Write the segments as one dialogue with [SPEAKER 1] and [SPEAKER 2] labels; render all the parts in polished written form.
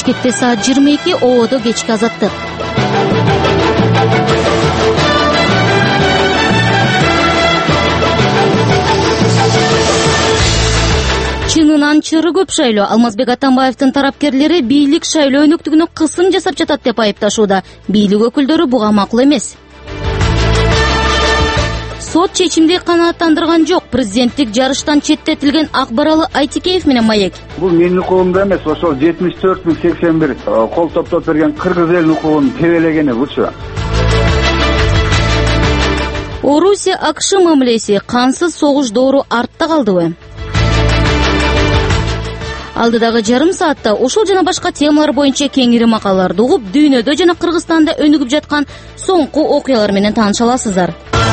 [SPEAKER 1] Бишкекте саат 22, ООдо кечки азаттык. Чынынан чыры көп шайлоо. Алмазбек Атамбаевдин тарапкерлери бийлик шайлоо өнөктүгүнө кысым жасап жатат деп айыпташууда. Бийлик өкүлдөрү буга макул эмес. Сот чечимди канааттандырган жок. Президенттик жарыштан четтетилген Акбаралы Айтикеев менен маек.
[SPEAKER 2] Бул менин укугумда эмес, ошол 74.081 кол топтоп берген кыргыз элинин укугун тебелегени бучу.
[SPEAKER 1] Орусия АКШ мамилеси кансыз согуш доору артта калдыбы? Алдыдагы жарым саатта ошол жана башка темалар боюнча кеңири макалаларды угуп, дүйнөдө жана Кыргызстанда өнүгүп жаткан соңку окуялар менен тааныша аласыздар.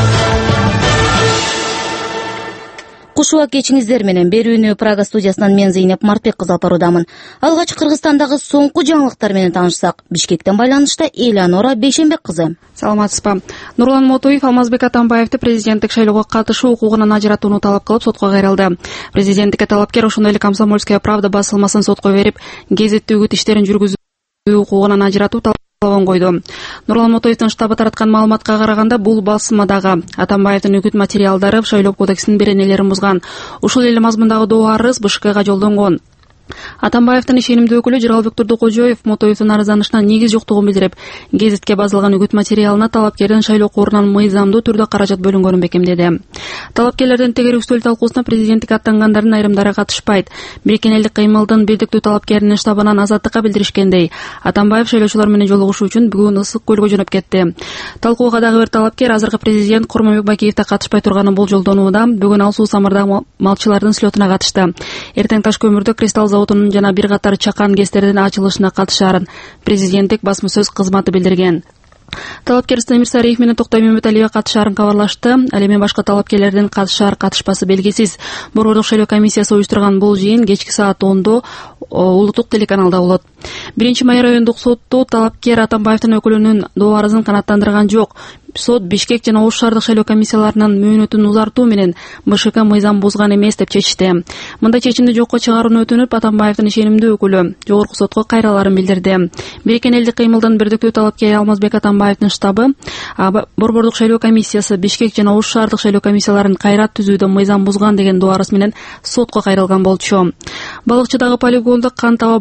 [SPEAKER 1] Кушуак кечиңиздер менен берүүнү Прага студиясынан мен Зейнеп Мартбек кызы алып баруудамын. Алгач Кыргызстандагы соңку жаңылыктар менен таанышсак, Бишкектен байланышта Элеонора Бейшенбек кызы.
[SPEAKER 3] Саламатсызбы. Нурлан Мотуев Алмазбек Атамбаевди президенттик шайлоого катышуу укугунан ажыратууну талап кылып сотко кайрылды. Президенттикке талапкер ошондой эле Комсомольская правда басылмасын сотко берип, гезеттеги үгүт иштерин жүргүзүү укугунан ажыратуу талабын койду. Нурлан Мотуевдин штабы тараткан маалыматка караганда, бул басылмадагы Атамбаевдин үгүт материалдары Шайлоо кодексинин беренелерин бузган. Ушул эле мазмундагы доо арыз БШКга жолдонгон. Атамбаевдин ишенимдүү өкүлү Жыргалбек Турдукожоев Мотуевдин арызданышына негиз жоктугун билдирип, гезитке базылган үгүт материалына талапкердин шайлоо корунан мыйзамдуу түрдө каражат бөлүнгөнүн бекемдеди. Талапкерлердин тегерүү үстөл талкуусуна президенттикке аттангандардын айрымдары катышпайт. Бириккен элдик кыймылдын бирдиктүү талапкеринин штабынан азаттыкка билдиришкендей, Атамбаев шайлоочулар менен жолугушуу үчүн бүгүн Ысык көлгө жөнөп кетти. Талкууга дагы бир талапкер азыркы президент Курманбек Бакиевде катышпай турганын болжолдонууда. Бүгүн ал суу самырдагы малчылардын слетуна катышты. Эртең Таш көмүрдө Кристалл заводунун жана бир катар чакан кестердин ачылышына катышаарын президенттик басма сөз кызматы билдирген. Талапкер Стамир Сариев менен Токтой Мөмөталиева катышаарын кабарлашты. Ал эми башка талапкерлердин катышар катышпасы белгисиз. Борбордук шайлоо комиссиясы уюштурган бул жыйын кечки саат 10:00 улуттук телеканалда болот. 1-май райондук сотто талапкер Атамбаевдин өкүлүнүн доо арызын канааттандырган жок. Сот Бишкек жана Ош шаардык шайлоо комиссияларынын мөөнөтүн узартуу менен БШК мыйзам бузган эмес деп чечти. Мындай чечимди жокко чыгарууну өтүнүп, Атамбаевдин ишенимдүү өкүлү жогорку сотко кайраларын билдирди. Бириккен элдик кыймылдын бирдиктүү талапкери Алмазбек Атамбаевдин штабы Борбордук шайлоо комиссиясы Бишкек жана Ош шаардык шайлоо комиссияларын кайра түзүүдө мыйзам бузган деген доо арыз менен сотко кайрылган болчу. Балыкчыдагы полигондо кант аба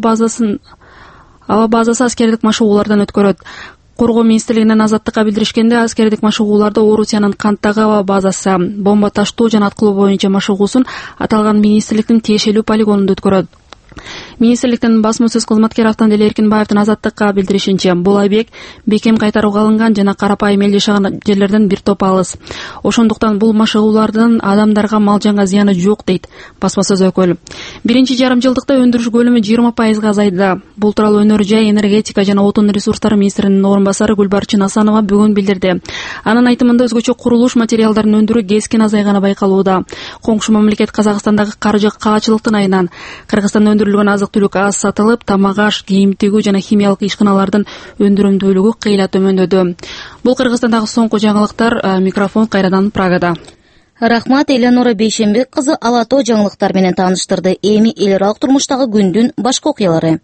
[SPEAKER 3] базасы аскердик машыгуулардан өткөрөт. Коргоо министрлигинен азаттыкка билдиришкенде, аскердик машыгууларда Орусиянын канттагы аба базасы бомба таштоо жана аткылоо боюнча машыгуусун аталган министрликтин тиешелүү полигонунда өткөрөт. Министрликтин басма сөз кызматкери Автандели Эркинбаевдин азаттыкка билдиришинче, бул объект бекем кайтарууга алынган жана карапайым эл жашаган жерлерден бир топ алыс. Ошондуктан бул машыгуулардын адамдарга, мал жанга зыяны жок дейт басма сөз өкүлү. Биринчи жарым жылдыкта өндүрүш көлөмү 20% азайды. Бул тууралуу өнөр жай, энергетика жана отун ресурстары министринин орун басары Гүлбар Чынасанова бүгүн билдирди. Анын айтымында өзгөчө курулуш материалдарын өндүрүү кескин азайганы байкалууда. Коңшу мамлекет Казакстандагы каржы каачылыктын айынан Кыргызстанда өндүрүлгөн азык-түлүк аз сатылып, тамак аш, кийим тигүү жана химиялык ишканалардын өндүрүмдүүлүгү кыйла төмөндөдү. Бул Кыргызстандагы соңку жаңылыктар. Микрофон кайрадан Прагада.
[SPEAKER 1] Рахмат, Элеонора Бейшенбек кызы Алато жаңылыктар менен тааныштырды. Эми эл аралык турмуштагы күндүн башка окуялары.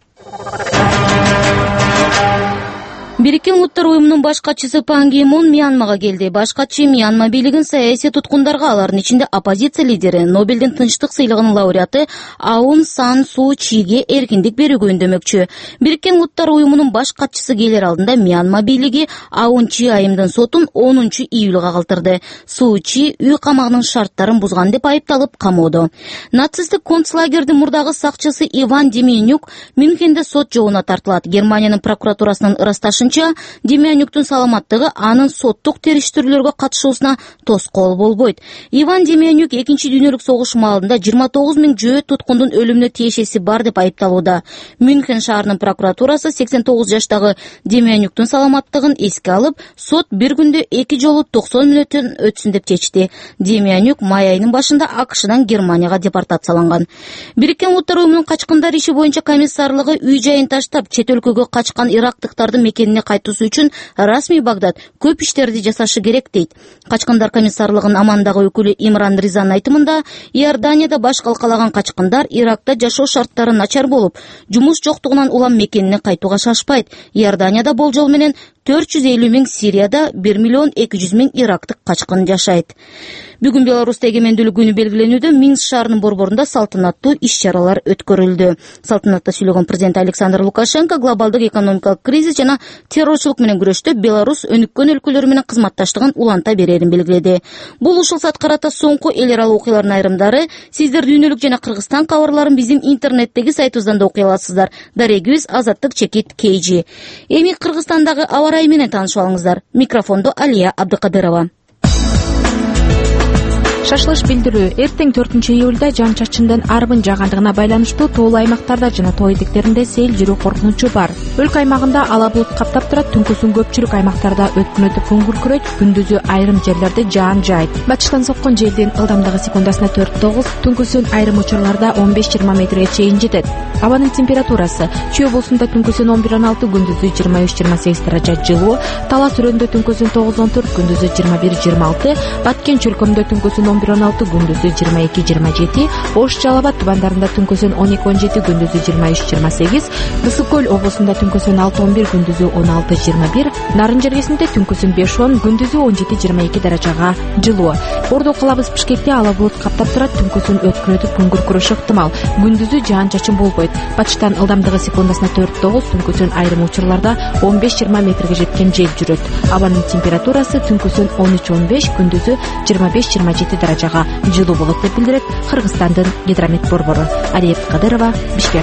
[SPEAKER 1] Бириккен Улуттар уюмунун баш катчысы Пан Ги Мун Мьянмага келди. Баш катчы Мьянма бийлигин саясий туткундарга, алардын ичинде оппозиция лидери, Нобелдин тынчтык сыйлыгынын лауреаты Аун Сан Су Чиге эркиндик берүүгө үндөмөкчү. Бириккен Улуттар уюмунун баш катчысы келер алдында Мьянма бийлиги Аун Чи айымдын сотун 10-июлга калтырды. Су Чи үй камагынын шарттарын бузган деп айыпталып камоодо. Нацисттик концлагердин мурдагы сакчысы Иван Деменюк Мюнхенде сот жообуна тартылат. Германиянын прокуратурасынын ырасташын Демянюктун саламаттыгы анын соттук териштирүүлөргө катышуусуна тоскоол болбойт. Иван Деменюк 2-дүйнөлүк согуш маалында 29 000 жөө туткундун өлүмүнө тиешеси бар деп айыпталууда. Мюнхен шаарынын прокуратурасы 89 жаштагы Деменюктун саламаттыгын эске алып, сот бир күндө 2 жолу 90 мүнөттөн өтсүн деп чечти. Деменюк май айынын башында АКШдан Германияга депортацияланган. Бириккен Улуттар уюмунун качкындар иши боюнча комиссарлыгы үй жайын таштап, чет өлкөгө качкан ирактыктардын мекенине элине кайтуусу үчүн расмий Багдад көп иштерди жасашы керек дейт. Качкындар комиссарлыгынын Амандагы өкүлү Имран Ризанын айтымында, Иорданияда баш калкалаган качкындар Иракта жашоо шарттары начар болуп, жумуш жоктугунан улам мекенине кайтууга шашпайт. Иорданияда болжол менен 450 000, Сирияда 1 200 000 ирактык качкын жашайт. Бүгүн Беларуста эгемендүүлүк күнү белгиленүүдө Минск шаарынын борборунда салтанаттуу иш-чаралар өткөрүлдү. Салтанатта сүйлөгөн президент Александр Лукашенко глобалдык экономикалык кризис жана террорчулук менен күрөштө Беларусь өнүккөн өлкөлөр менен кызматташтыгын уланта берерин белгиледи. Бул ушул саат карата соңку эл аралык окуялардын айрымдары. Сиздер дүйнөлүк жана Кыргызстан кабарларын биздин интернеттеги сайтыбыздан да окуй аласыздар. Дарегибиз Азаттык чекит KG. Эми Кыргызстандагы аба ырайы менен таанышып алыңыздар. Микрофондо Алия Абдыкадырова.
[SPEAKER 4] Шашлыш билдирүү. Эртең 4-июлда жан-чачындын арбын жаагандыгына байланыштуу тоолуу аймактарда жана тоо этектеринде сел жүрүү коркунучу бар. Өлкө аймагында ала булут каптап турат, түнкүсүн көпчүлүк аймактарда өткүнөтүп күн күркүрөйт, күндүзү айрым жерлерде жаан жаайт. Батыштан соккон желдин ылдамдыгы секундасына 4-9, түнкүсүн айрым учурларда 15-20 метрге чейин жетет. Абанын температурасы: Чүй облусунда түнкүсүн 11-16, күндүзү 23-28 даража жылуу, Талас өрөндө түнкүсүн 9-14, күндүзү 21-26, Баткен чөлкөмдө түнкүсүн 11-16, күндүзү 22-27, Ош Жалал Абад тубандарында түнкүсүн 12-17, күндүзү 23-28, Ысык көл облусунда түнкүсүн 6-11, күндүзү 16-21, Нарын жергесинде түнкүсүн 5-10, күндүзү 17-22 даражага жылуу. Ордо калабыз Бишкекте ала булут каптап турат, түнкүсүн өткүнөтүп күн күркүрөшү ыктымал, күндүзү жаан-чачын болбойт. Батыштан ылдамдыгы секундасына 4-9, түнкүсүн айрым учурларда 15-20 метрге жеткен жел жүрөт. Абанын температурасы түнкүсүн 13-15, күндүзү 25-27 даражага жылуу болот деп билдирет Кыргызстандын гидромет борбору. Алия Абдыкадырова, Бишкек.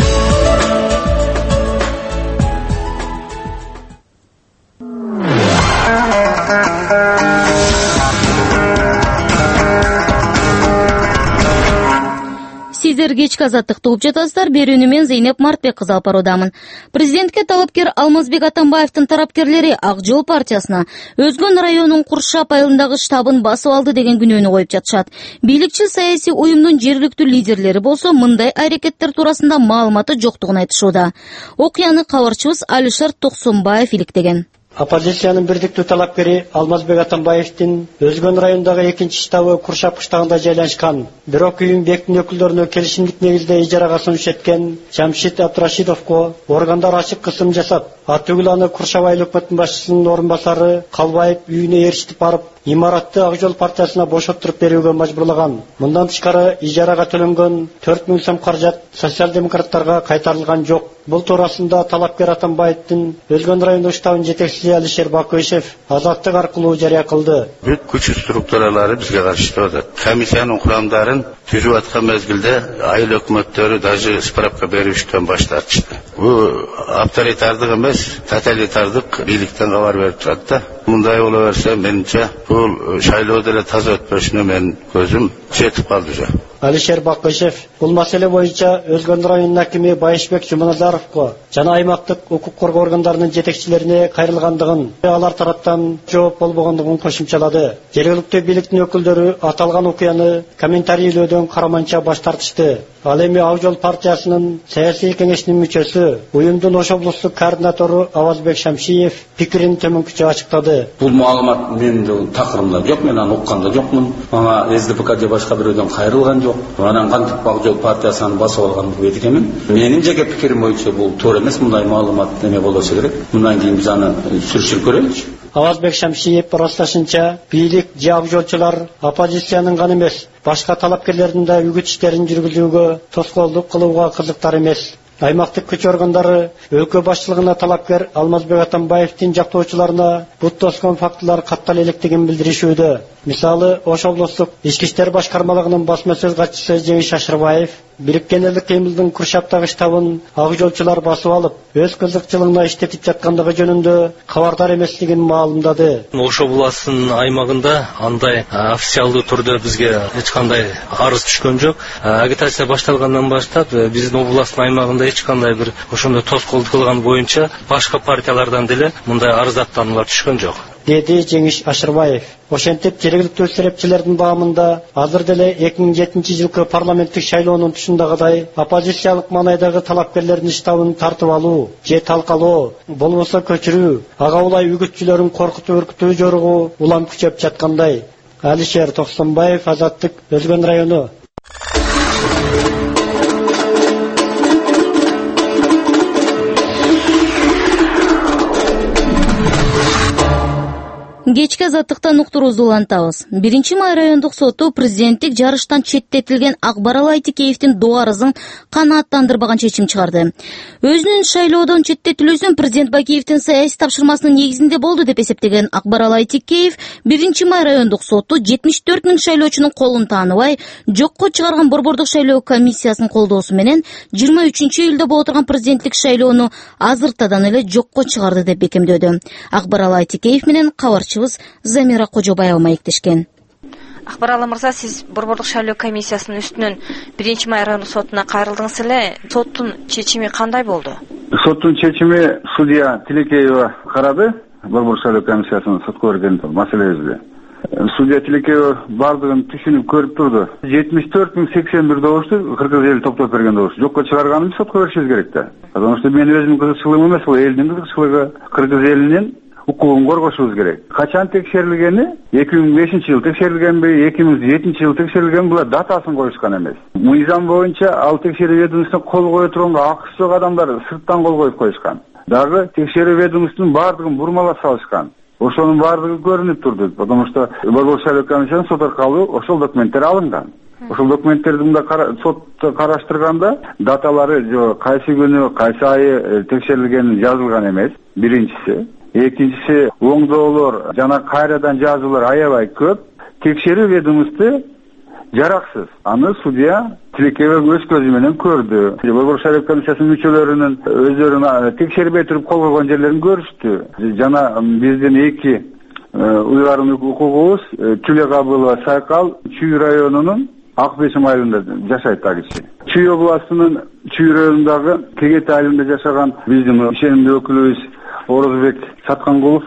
[SPEAKER 1] Сиздер кечки азаттыкты угуп жатасыздар. Берүүнү мен Зейнеп Мартбек кызы алып баруудамын. Президентке талапкер Алмазбек Атамбаевдин тарапкерлери Ак Жол партиясына Өзгөн районунун Куршап айылындагы штабын басып алды деген күнөөнү коюп жатышат. Бийликчил саясий уюмдун жергиликтүү лидерлери болсо мындай аракеттер туурасында маалыматы жоктугун айтышууда. Окуяны кабарчыбыз Алишер Токсонбаев иликтеген.
[SPEAKER 5] Оппозициянын бирдиктүү талапкери Алмазбек Атамбаевдин Өзгөн районундагы экинчи штабы Куршап кыштагында жайлашкан. Бирок уюм бектин өкүлдөрүнө келишимдик негизде ижарага сунуш эткен Жамшит Абдрашидовго органдар ачык кысым жасап, атүгүл аны Куршап айыл өкмөтүнүн башчысынын орун басары Калбаев үйүнө ээрчитип барып, имаратты Ак Жол партиясына бошоттуруп берүүгө мажбурлаган. Мындан тышкары ижарага төлөнгөн 4000 сом каражат социал-демократтарга кайтарылган жок. Бул туурасында талапкер Атамбаевдин Өзгөн райондук штабынын жетекчиси Алишер Бакышев Азаттык аркылуу жарыя кылды.
[SPEAKER 6] Бүт күч структуралары бизге каршы атат. Комиссиянын курамдарын түзүп аткан мезгилде айыл өкмөттөрү даже справка берүүчүдөн баш тартышты. Бул авторитардык эмес, тоталитардык бийликтен кабар берип турат да. Мындай боло берсе, менимче бул шайлоо деле таза өтпөшүнө мен көзүм жетип калды жа.
[SPEAKER 5] Алишер Бакышев бул маселе боюнча Өзгөн районунун акими Байышбек Жуманазаровго жана аймактык укук коргоо органдарынын жетекчилерине кайрылгандыгын, алар тараптан жооп болбогондугун кошумчалады. Жергиликтүү бийликтин өкүлдөрү аталган окуяны комментарийлөөдөн караманча баш тартышты. Ал эми Ак Жол партиясынын саясий кеңешинин мүчөсү, уюмдун Ош облустук координатору Авазбек Шамшиев пикирин төмөнкүчө ачыктады.
[SPEAKER 7] Бул маалымат менин такырымда жок, мен аны укканда жокмун. Ага СДПК же башка бирөөдөн кайрылган жок. Анан кантип Ак Жол партиясынын басып алган деп экенмин. Менин жеке пикирим боюнча бул туура эмес, мындай маалымат эме болосу керек. Мындан кийин биз аны сүрүштүрүп көрөлүчү.
[SPEAKER 5] Авазбек Шамшиев ырасташынча, бийлик же Ак Жолчулар оппозициянын гана эмес, башка талапкерлердин да үгүт иштерин жүргүзүүгө тоскоолдук кылууга кызыктар эмес. Аймактык күч органдары өлкө башчылыгына талапкер Алмазбек Атамбаевдин жактоочуларына бут тоскон фактылар каттала электигин билдиришүүдө. Мисалы, Ош облустук ички иштер башкармалыгынын басма сөз катчысы Жеңиш Шашырбаев Бириккен элдик кыймылдын Куршаптагы штабын Ак Жолчулар басып алып, өз кызыкчылыгына иштетип жаткандыгы жөнүндө кабардар эмеслигин маалымдады.
[SPEAKER 8] Ош областынын аймагында андай официалдуу түрдө бизге эч кандай арыз түшкөн жок. Агитация башталгандан баштап биздин областтын аймагында эч кандай бир ошондой тоскоолдук кылган боюнча башка партиялардан деле мындай арыздаттануулар түшкөн жок.
[SPEAKER 5] деди Жеңиш Ашырбаев. Ошентип жергиликтүү серепчилердин баамында азыр деле 2007-жылкы парламенттик шайлоонун тушундагыдай оппозициялык маанайдагы талапкерлердин штабын тартып алуу же талкалоо, болбосо көчүрүү, ага улай үгүтчүлөрүн коркутуп үркүтүү жоругу улам күчөп жаткандай. Алишер Токсонбаев, Азаттык, Өзгөн району.
[SPEAKER 1] Кечки Азаттыктан уктуруубузду улантабыз. 1-май райондук соту президенттик жарыштан четтетилген Акбарал Айтикеевдин доо арызын канааттандырбаган чечим чыгарды. Өзүнүн шайлоодон четтетилүүсүн президент Бакиевдин саясий тапшырмасынын негизинде болду деп эсептеген Акбарал Айтикеев 1-май райондук соту 74 000 шайлоочунун колун тааныбай, жокко чыгарган Борбордук шайлоо комиссиясынын колдоосу менен 23-июлда боло турган президенттик шайлоону азыртадан эле жокко чыгарды деп бекемдөөдү. Акбарал Айтикеев менен кабарчыбыз Замира Кожобаева маектешкен.
[SPEAKER 9] Акбарал мырза, сиз Борбордук шайлоо комиссиясынын үстүнөн 1-май райондук сотуна кайрылдыңыз эле. Соттун чечими кандай болду?
[SPEAKER 2] Соттун чечими судья Тилекеева карады. Борбордук шайлоо комиссиясынын сотко берген маселебизди. Судья Тилекеева бардыгын түшүнүп көрүп турду. 74 081 добушту кыргыз эли топтоп берген добушту жокко чыгарганын сотко беришибиз керек да. Потому что мен өзүмдүн кызыкчылыгым эмес, бул элдин кызыкчылыгы, кыргыз элинин укугун коргошубуз керек. Качан текшерилгени? 2005-жылы текшерилгенби, 2007-жылы текшерилген, була датасын коюшкан эмес. Мыйзам боюнча ал текшерүү ведомствосуна кол кое турганга акысы жок адамдар сырттан кол коюп коюшкан. Дагы текшерүү ведомствосунун бардыгын бурмалап салышкан. Ошонун бардыгы көрүнүп турду, потому что Борбордук шайлоо комиссиясынын сот аркылуу ошол документтер алынган. Ошол документтерди мында сотто караштырганда даталары кайсы күнү, кайсы айы текшерилгени жазылган эмес. Биринчиси. Экинчиси, оңдоолор жана кайрадан жазуулар аябай көп. Текшерүү ведомствосу жараксыз. Аны судья Тилекеева өз көзү менен көрдү. Борбордук шайлоо комиссиясынын мүчөлөрүнүн өздөрүн текшербей туруп кол койгон жерлерин көрүштү. Жана биздин эки уйгарым укугубуз Түле Кабылова Сайкал Чүй районунун Акбешим айылында жашайт да киши. Чүй областынын Чүй районундагы Кегет айылында жашаган биздин ишенимдүү өкүлүбүз Орозбек Саткангулов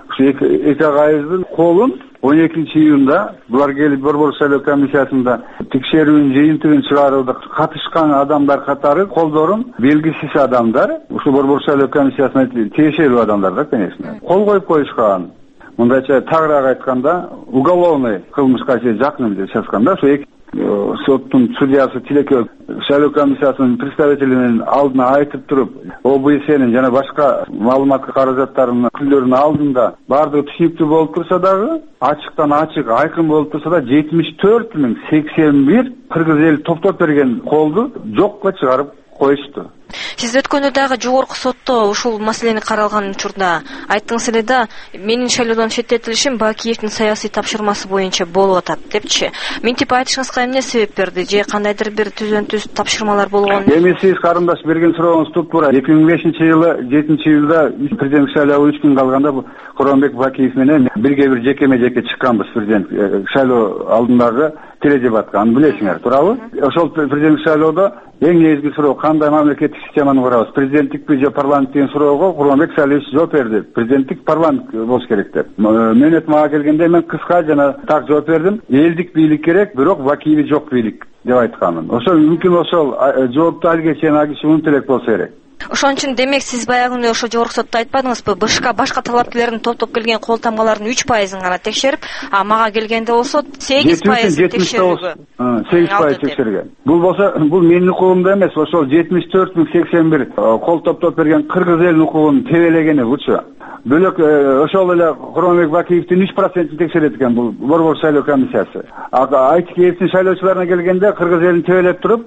[SPEAKER 2] эки агайыбыздын колун 12-июнда булар келип Борбордук шайлоо комиссиясында текшерүүнүн жыйынтыгын чыгарууда катышкан адамдар катары колдорун белгисиз адамдар, ушул Борбордук шайлоо комиссиясына тиешелүү адамдар да, конечно. Кол коюп коюшкан. Мындайча тагыраак айтканда, уголовный кылмышка жакын чачканда, ошо соттун судьясы Тилекеев шайлоо комиссиясынын представителинин алдына айтып туруп, ОБСнин жана башка маалымат каражаттарынын өкүлдөрүнүн алдында бардыгы түшүнүктүү болуп турса дагы, ачыктан ачык айкын болуп турса да 74 081 кыргыз эли топтоп берген колду жокко чыгарып коюшту.
[SPEAKER 9] Сиз өткөндө дагы жогорку сотто ушул маселени каралган учурда айттыңыз эле да, менин шайлоодон четтетилишим Бакиевдин саясий тапшырмасы боюнча болуп атат депчи. Мынтип айтышыңызга эмне себеп берди? Же кандайдыр бир түзөн-түз тапшырмалар болгон?
[SPEAKER 2] Эми сиз карындаш берген сурооңуз туура. 2005-жылы 7-июлда президент шайлоо 3 күн калганда Коронбек Бакиев менен бирге-бир жеке чыкканбыз президент шайлоо алдындагы теледебатка. Аны билесиңер, туурабы? Ошол президент шайлоодо эң негизги суроо кандай мамлекеттик системаны курабыз? Президенттикпи же парламент деген суроого Коронбек Салиевич жооп берди. Президенттик парламент болуш керек деп. Мен мага келгенде мен кыска жана так жооп бердим. Элдик бийлик керек, бирок вакили жок бийлик деп айтканмын. Ошол мүмкүн ошол жоопту алга чейин агыш унут элек болсо керек.
[SPEAKER 9] Ошон үчүн демек сиз баягы ошо жогорку сотто айтпадыңызбы? Башка талапкерлердин топтоп келген кол тамгаларынын 3%-ын гана текшерип, а мага келгенде болсо 8% текшерүүгө.
[SPEAKER 2] 8% текшерген. Бул болсо, бул менин укугумда эмес, ошол 74 081 кол топтоп берген кыргыз элинин укугун тебелегени бучу. Бөлөк ошол эле Коронбек Бакиевдин 3%-ын текшерет экен бул Борбордук шайлоо комиссиясы. Айтикеевдин шайлоочуларына келгенде кыргыз элин тебелеп туруп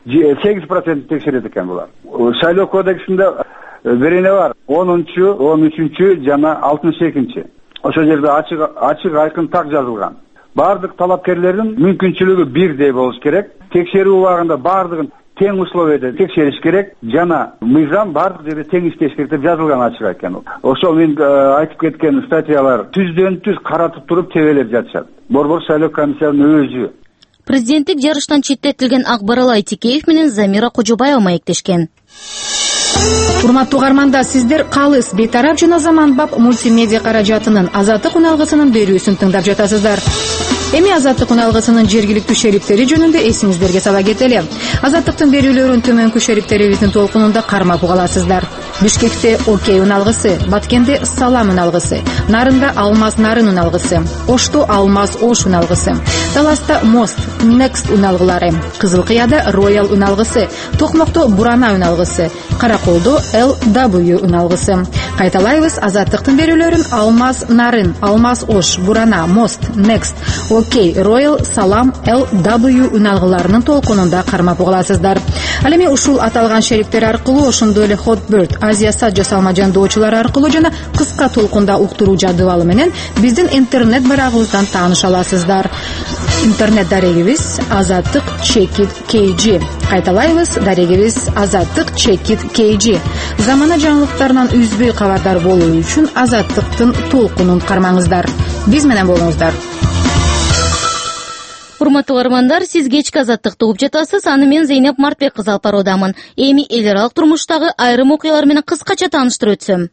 [SPEAKER 2] 8% текшерет экен булар. Шайлоо кодексинде берене бар. 10-чу, 13-чү жана 62-чи. Ошол жерде ачык айкын так жазылган. Бардык талапкерлердин мүмкүнчүлүгү бирдей болуш керек. Текшерүү убагында бардыгын тең условияда текшериш керек. Жана мыйзам бардык жерде тең иштеш керек деп жазылган ачык экен. Ошол мен айтып кеткен статьялар түздөн-түз каратып туруп тебелеп жатышат. Борбордук шайлоо комиссиясынын өзү.
[SPEAKER 1] Президенттик жарыштан четтетилген Акбарал Айтикеев менен Замира Кожобаева маектешкен.
[SPEAKER 4] Урматтуу угармандар, сиздер калыс, бейтарап жана заманбап мультимедиа каражатынын Азаттык уналгысынын берүүсүн тыңдап жатасыздар. Эми Азаттык уналгысынын жергиликтүү шериктери жөнүндө эсиңиздерге сала кетели. Азаттыктын берүүлөрүн төмөнкү шериктерибиздин толкунунда кармап угаласыздар. Бишкекте Окей уналгысы, Баткенде Салам уналгысы, Нарында Алмаз Нарын уналгысы, Ошто Алмаз Ош уналгысы, Таласта Мост, Next уналгылары, Кызылкыяда Royal уналгысы, Токмокто Бурана уналгысы, Караколдо LW уналгысы. Кайталайбыз, Азаттыктын берүүлөрүн Алмаз Нарын, Алмаз Ош, Бурана, Мост, Next, Окей, Royal, Салам, LW уналгыларынын толкунунда кармап угаласыздар. Ал эми ушул аталган шериктер аркылуу, ошондой эле Hotbird, Азия сат жасалма жандоочулар аркылуу жана кыска толкунда уктуруу жадыбалы менен биздин интернет барагыбыздан тааныша аласыздар. Интернет дарегибиз Азаттык Checkit KG. Кайталайбыз, дарегибиз Азаттык Checkit KG. Замана жаңылыктарынан үзбөй кабардар болуу үчүн Азаттыктын толкунун кармаңыздар. Биз менен болуңуздар.
[SPEAKER 1] Урматтуу угармандар, сиз кечки Азаттыкты угуп жатасыз. Аны мен Зейнеп Мартбек кызы алып баруудамын. Эми эл аралык турмуштагы айрым окуялар менен кыскача тааныштырып өтсөм.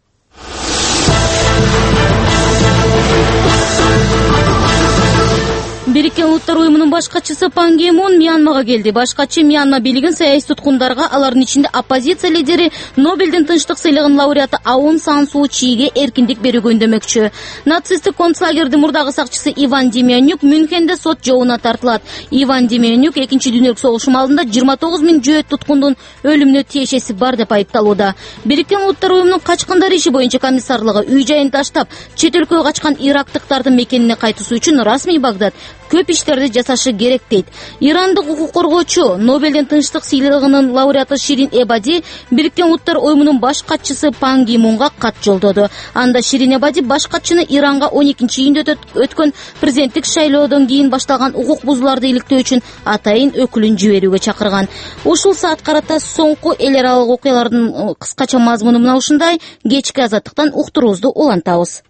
[SPEAKER 1] Бириккен Улуттар уюмунун баш катчысы Пан Ги Мун Мьянмага келди. Баш катчы Мьянма бийлигин саясий туткундарга, алардын ичинде оппозиция лидери, Нобелдин тынчтык сыйлыгынын лауреаты Аун Сан Суу Чиге эркиндик берүүгө үндөмөкчү. Нацисттик концлагердин мурдагы сакчысы Иван Демянюк Мюнхенде сот жообуна тартылат. Иван Демянюк 2-дүйнөлүк согуш маалында 29 000 жөөт туткундун өлүмүнө тиешеси бар деп айыпталууда. Бириккен Улуттар уюмунун качкындар иши боюнча комиссарлыгы үй-жайын таштап, чет өлкөгө качкан ирактыктардын мекенине кайтуусу үчүн расмий Багдад көп иштерди жасашы керек дейт. Ирандык укук коргоочу, Нобелдин тынчтык сыйлыгынын лауреаты Ширин Эбади Бириккен Улуттар уюмунун баш катчысы Пан Ги Мунга кат жолдоду. Анда Ширин Эбади баш катчыны Иранга 12-июнда өткөн президенттик шайлоодон кийин башталган укук бузууларды иликтөө үчүн атайын өкүлүн жиберүүгө чакырган. Ушул саат карата соңку эл аралык окуялардын кыскача мазмуну мына ушундай. Кечки Азаттыктан уктуруубузду улантабыз.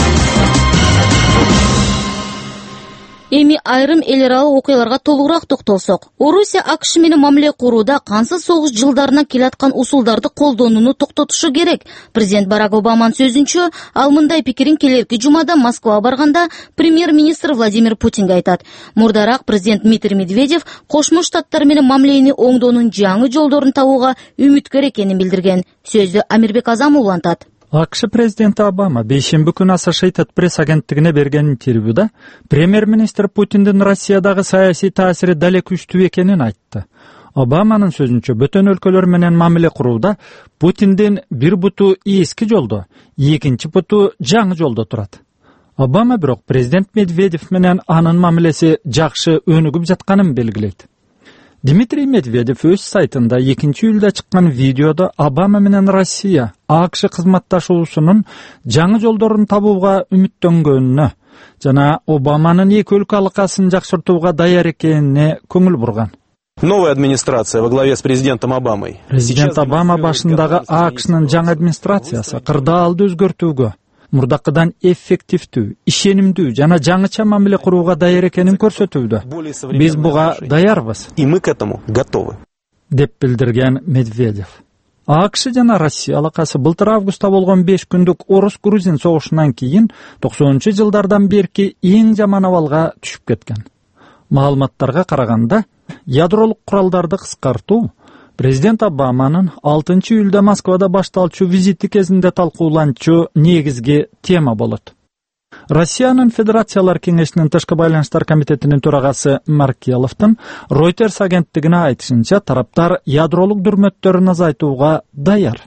[SPEAKER 1] Эми айрым эл аралык окуяларга толугураак токтолсок. Орусия АКШ менен мамиле курууда кансыз согуш жылдарынан келаткан усулдарды колдонууну токтотушу керек. Президент Барак Обаманын сөзүнчө, ал мындай пикирин келерки жумада Москвага барганда премьер-министр Владимир Путинге айтат. Мурдараак президент Дмитрий Медведев Кошмо Штаттар менен мамилени оңдоонун жаңы жолдорун табууга үмүткөр экенин билдирген. Сөздү Амирбек Азамов улантат.
[SPEAKER 10] АКШ президенти Обама бейшемби күнү Associated Press агенттигине берген интервьюда премьер-министр Путиндин Россиядагы саясий таасири дале күчтүү экенин айтты. Обаманын сөзүнчө, бөтөн өлкөлөр менен мамиле курууда Путиндин бир буту эски жолдо, экинчи буту жаңы жолдо турат. Обама бирок президент Медведев менен анын мамилеси жакшы өнүгүп жатканын белгилейт. Дмитрий Медведев өз сайтында 2-июлда чыккан видеодо Обама менен Россия АКШ кызматташуусунун жаңы жолдорун табууга үмүттөнгөнүнө жана Обаманын эки өлкө алакасын жакшыртууга даяр экенине көңүл бурган.
[SPEAKER 11] Новая администрация во главе с президентом Обамой.
[SPEAKER 10] Президент Обама башындагы АКШнын жаңы администрациясы кырдаалды өзгөртүүгө, мурдакыдан эффективдүү, ишенимдүү жана жаңыча мамиле курууга даяр экенин көрсөтүүдө. Биз буга даярбыз.
[SPEAKER 11] И мы к этому готовы.
[SPEAKER 10] Деп билдирген Медведев. АКШ жана Россия алакасы былтыр августта болгон 5 күндүк орус-грузин согушунан кийин 90-жылдардан берки эң жаман абалга түшүп кеткен. Маалыматтарга караганда, ядролук куралдарды кыскартуу президент Обаманын 6-июлда Москвада башталчу визити кезинде талкууланчу негизги тема болот. Россиянын Федерациялар кеңешинин тышкы байланыштар комитетинин төрагасы Маркеловдун Reuters агенттигине айтышынча, тараптар ядролук дүрмөттөрүн азайтууга даяр.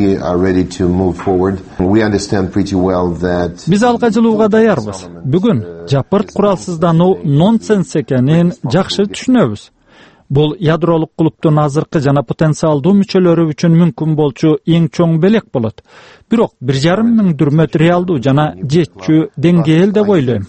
[SPEAKER 10] Биз алга жылууга даярбыз. Бүгүн жапырт куралсыздануу нонсенс экенин жакшы түшүнөбүз. Бул ядролук клубтун азыркы жана потенциалдуу мүчөлөрү үчүн мүмкүн болчу эң чоң белек болот. Бирок 1,5 миң дүрмөт реалдуу жана жетчү деңгээл деп ойлойм.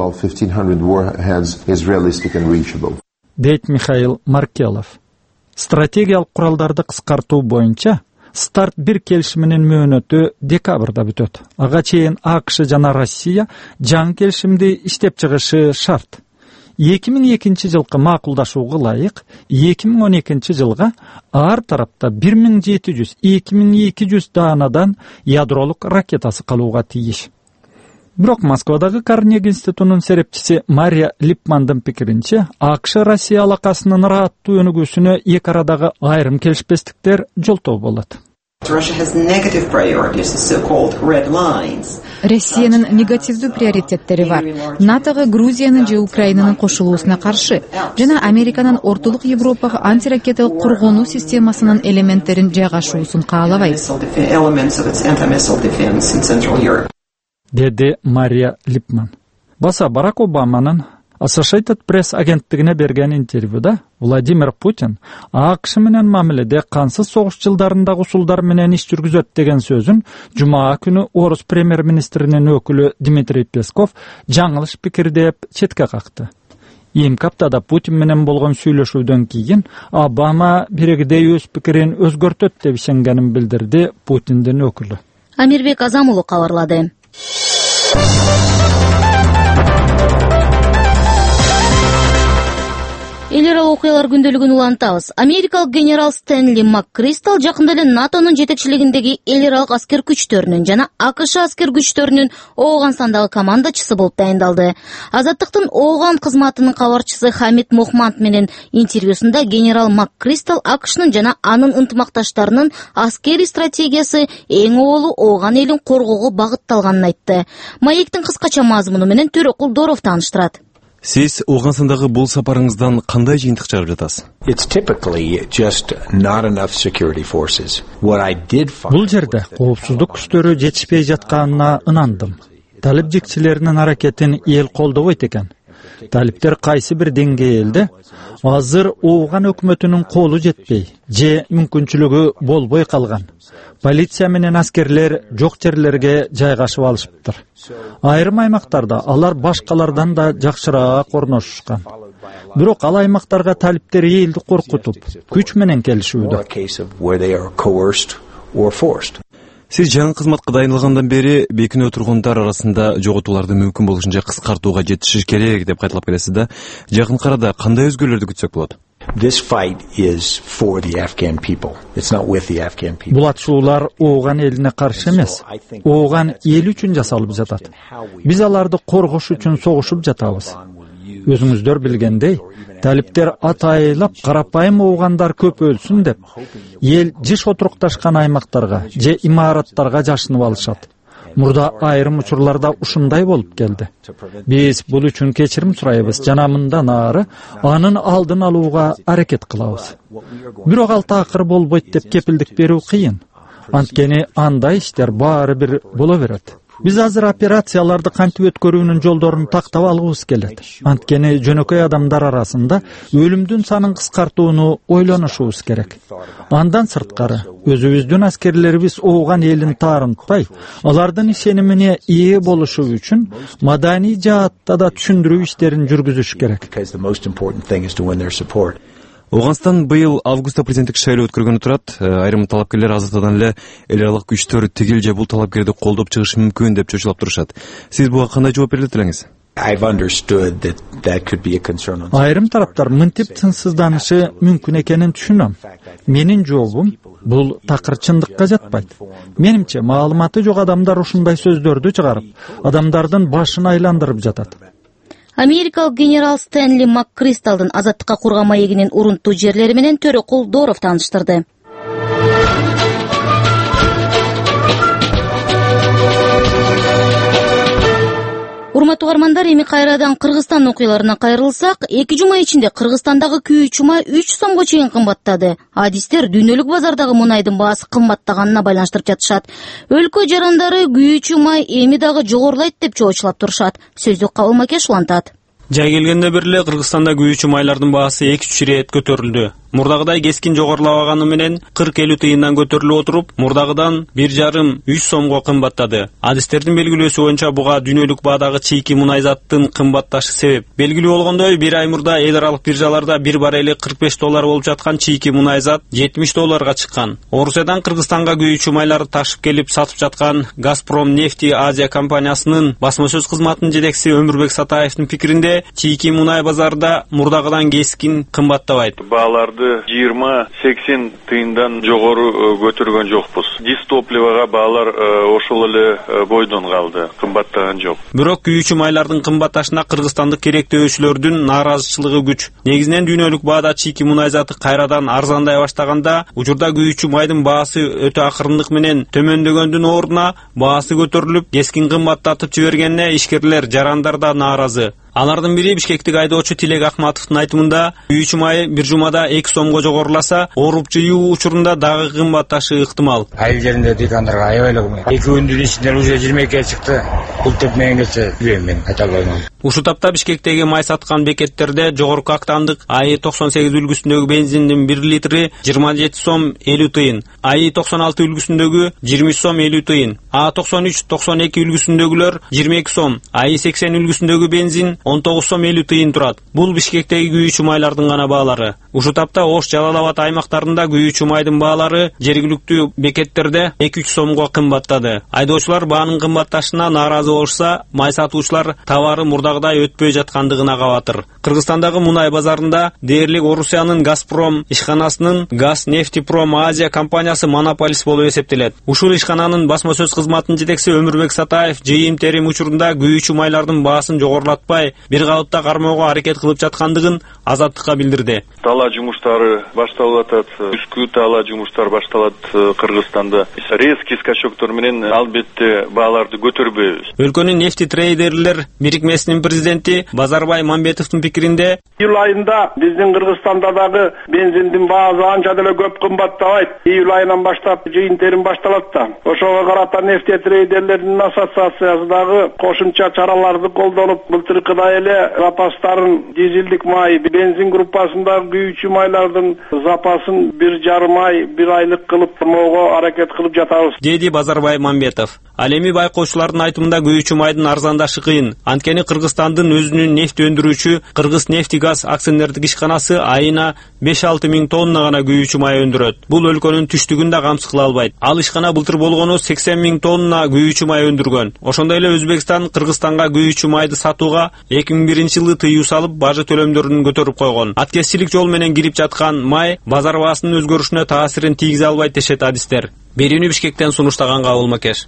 [SPEAKER 10] Дейт Михаил Маркелов. Стратегиялык куралдарды кыскартуу боюнча Старт 1 келишиминин мөөнөтү декабрда бүтөт. Ага чейин АКШ жана Россия жаңы келишимди иштеп чыгышы шарт. 2002 жылкы макулдашууга ылайык 2012 жылга ар тарапта 1700-2200 даанадан ядролук ракетасы калууга тийиш. Бирок Москвадагы Карнеги институтунун серепчиси Мария Липмандын пикиринче, АКШ-Россия алакасынын ыраттуу өнүгүүсүнө эки арадагы айрым келишпестиктер жолтоо болот.
[SPEAKER 12] Россиянын негативдүү приоритеттери бар. НАТОга Грузиянын же Украинанын кошулуусуна каршы жана Американын ортолук Европага антиракеталык коргонуу системасынын элементтерин жайгашуусун каалабайт,
[SPEAKER 10] деди Мария Липман. Баса Барак Обаманын Associated Press агенттигине берген интервьюда Владимир Путин АКШ менен мамиледе кансыз согуш жылдарындагы усулдар менен иш жүргүзөт деген сөзүн жума күнү орус премьер-министринин өкүлү Дмитрий Песков жаңылыш пикир деп четке какты. Ийинки аптада Путин менен болгон сүйлөшүүдөн кийин Обама бирегидей өз пикирин өзгөртөт деп ишенгенин билдирди Путиндин өкүлү.
[SPEAKER 1] Амирбек Азамулу кабарлады. Эл аралык окуялар күндөлүгүн улантабыз. Америкалык генерал Стэнли МакКристал жакында эле НАТОнун жетекчилигиндеги эл аралык аскер күчтөрүнүн жана АКШ аскер күчтөрүнүн Оогандагы командачысы болуп дайындалды. Азаттыктын Ооган кызматынын кабарчысы Хамид Мохманд менен интервьюсунда генерал МакКристал АКШнын жана анын ынтымакташтарынын аскерий стратегиясы эң оолу Ооган элин коргоого багытталганын айтты. Маектин кыскача мазмуну менен Төрөкул Доров тааныштырат.
[SPEAKER 11] Сиз Оогандагы бул сапарыңыздан кандай жыйынтык чыгарып жатасыз?
[SPEAKER 10] Бул жерде коопсуздук күчтөрү жетишпей жатканына ынандым. Талип жикчилеринин аракетин эл колдобойт экен. Талиптер кайсы бир деңгээлде азыр Ооган өкмөтүнүн колу жетпей же мүмкүнчүлүгү болбой калган. Полиция менен аскерлер жок жерлерге жайгашып алышыптыр. Айрым аймактарда алар башкалардан да жакшыраак орношушкан. Бирок ал аймактарга талиптер элди коркутуп, күч менен келишүүдө.
[SPEAKER 11] Сиз жаңы кызматка дайындалгандан бери бекине тургундар арасында жоготууларды мүмкүн болушунча кыскартууга жетишиш керек деп кайталап келесиз да. Жакын арада кандай өзгөрүүлөрдү күтсөк болот?
[SPEAKER 10] Бул атышуулар Ооган элине каршы эмес, Ооган эли үчүн жасалып жатат. Биз аларды коргош үчүн согушуп жатабыз. Өзүңүздөр билгендей, талиптер атайылап карапайым Оугандар көп өлсүн деп, ел жыш отурукташкан аймактарга же имараттарга жашынып алышат. Мурда айрым учурларда ушундай болуп келди. Биз бул үчүн кечирим сурайбыз жана мындан ары анын алдын алууга аракет кылабыз. Бирок ал такыр болбойт деп кепилдик берүү кыйын. Анткени андай иштер баары бир боло берет. Биз азыр операцияларды кантип өткөрүүнүн жолдорун тактап алгыбыз келет. Анткени жөнөкөй адамдар арасында өлүмдүн санын кыскартууну ойлонушубуз керек. Андан сырткары, өзүбүздүн аскерлерибиз Ооган элин таарынтпай, алардын ишенимине ээ болушу үчүн маданий жаатта да түшүндүрүү иштерин жүргүзүш керек.
[SPEAKER 11] Оогандстан быйыл августта президенттик шайлоо өткөргөнү турат. Айрым талапкерлер азыртадан эле эл аралык күчтөр тигил же бул талапкерди колдоп чыгышы мүмкүн деп чочулап турушат. Сиз буга кандай жооп берет элеңиз?
[SPEAKER 10] Айрым тараптар мынтип тынчсызданышы мүмкүн экенин түшүнөм. Менин жообум бул такыр чындыкка жатпайт. Менимче маалыматы жок адамдар ушундай сөздөрдү чыгарып, адамдардын башын айландырып жатат.
[SPEAKER 1] Америкалык генерал Стэнли МакКристалдын азаттыкка курган маегинин урунттуу жерлери менен Төрөкул Доров тааныштырды. Урматтуу угармандар, эми кайрадан Кыргызстан окуяларына кайрылсак, 2 жума ичинде Кыргызстандагы күйүүчү май 3 сомго чейин кымбаттады. Адистер дүйнөлүк базардагы мунайдын баасы кымбаттаганына байланыштырып жатышат. Өлкө жарандары күйүүчү май эми дагы жогорулайт деп чоочулап турушат. Сөздүк Кабыл Макеш улантат.
[SPEAKER 13] Жай келгенде бир эле Кыргызстанда күйүүчү майлардын баасы 2-3 ирет көтөрүлдү. Мурдагыдай кескин жогорулабаганы менен 40-50 тыйындан көтөрүлүп отуруп, мурдагыдан 1,5-3 сомго кымбаттады. Адистердин белгилөөсү боюнча буга дүйнөлүк баадагы чийки мунай заттын кымбатташы себеп. Белгилүү болгондой, бир ай мурда эл аралык биржаларда бир барели $45 болуп жаткан чийки мунай зат $70 чыккан. Орусиядан Кыргызстанга күйүүчү майларды ташып келип сатып жаткан Газпром нефти Азия компаниясынын басма сөз кызматынын жетекчиси Өмүрбек Сатаевдин пикиринде, чийки мунай базарында мурдагыдан кескин кымбаттабайт.
[SPEAKER 14] Бааларды 20-80 тыйындан жогору көтөргөн жокпуз. Дистопливага баалар ошол эле бойдон калды, кымбаттаган жок.
[SPEAKER 13] Бирок күйүүчү майлардын кымбатташына кыргызстандык керектөөчүлөрдүн нааразычылыгы күч. Негизинен дүйнөлүк баада чийки мунай заты кайрадан арзандай баштаганда, учурда күйүүчү майдын баасы өтө акырындык менен төмөндөгөндүн ордуна баасы көтөрүлүп, кескин кымбаттатып жибергенине ишкерлер, жарандар да нааразы. Алардын бири Бишкектик айдоочу Тилек Акматовдун айтымында, күйүүчү май бир жумада 2 сомго жогоруласа, ооруп жыюу учурунда дагы кымбатташы ыктымал.
[SPEAKER 15] Айыл жеринде дыйкандарга аябай эле көмөк. 2 күндүн ичинде уже 22 чыкты. Бул деп менен келсе, билбейм мен, айта албайм.
[SPEAKER 13] Ушул тапта Бишкектеги май саткан бекеттерде жогорку октандык АИ 98 үлгүсүндөгү бензиндин 1 литри 27 сом 50 тыйын, АИ 96 үлгүсүндөгү 23 сом 50 тыйын, А93-92 үлгүсүндөгүлөр 22 сом, АИ 80 үлгүсүндөгү бензин 19 сом 50 тыйын турат. Бул Бишкектеги күйүүчү майлардын гана баалары. Ушул тапта Ош, Жалал-Абад аймактарында күйүүчү майдын баалары жергиликтүү бекеттерде 2-3 сомго кымбаттады. Айдоочулар баанын кымбатташына нааразы болушса, май сатуучулар товары мурдагыдай өтпөй жаткандыгына кабатыр. Кыргызстандагы мунай базарында дээрлик Орусиянын Газпром ишканасынын Газнефтепром Азия компаниясы монополист болуп эсептелет. Ушул ишкананын басма сөз кызматынын жетекчиси Өмүрбек Сатаев жыйым-терим учурунда күйүүчү майлардын баасын жогорулатпай, бир калыпта кармоого аракет кылып жаткандыгын Азаттыкка билдирди.
[SPEAKER 14] Тала жумуштары башталып атат, үскү тала жумуштары башталат Кыргызстанда. Резкий скачоктор менен албетте бааларды көтөрбөйбүз.
[SPEAKER 13] Өлкөнүн нефти трейдерлер бирикмесинин президенти Базарбай Мамбетовдун пикиринде,
[SPEAKER 16] июль айында биздин Кыргызстанда дагы бензиндин баасы анча деле көп кымбаттабайт. Июль айынан баштап жыйын терим башталат да. Ошого карата нефти трейдерлердин ассоциациясы дагы кошумча чараларды колдонуп, былтыркыдай эле запастарын дизелдик май, бензин группасындагы күйүүчү майлардын запасын 1,5 ай, 1 айлык кылып турмоого аракет кылып жатабыз,
[SPEAKER 13] деди Базарбай Мамбетов. Ал эми байкоочулардын айтымында күйүүчү майдын арзандашы кыйын. Анткени Кыргызстандын өзүнүн нефти өндүрүүчү Кыргызнефтегаз акционердик ишканасы айына 5-6 миң тонна гана күйүүчү май өндүрөт. Бул өлкөнүн түштүгүн да камсыз кыла албайт. Ал ишкана былтыр болгону 80 миң тонна күйүүчү май өндүргөн. Ошондой эле Өзбекстан Кыргызстанга күйүүчү майды сатууга 2001-жылы тыюу салып, бажы төлөмдөрүн көтөрүп койгон. Аткезчилик жол менен кирип жаткан май базар баасынын өзгөрүшүнө таасирин тийгизе албайт дешет адистер. Берүүнү Бишкектен сунуштаган Кабыл Макеш.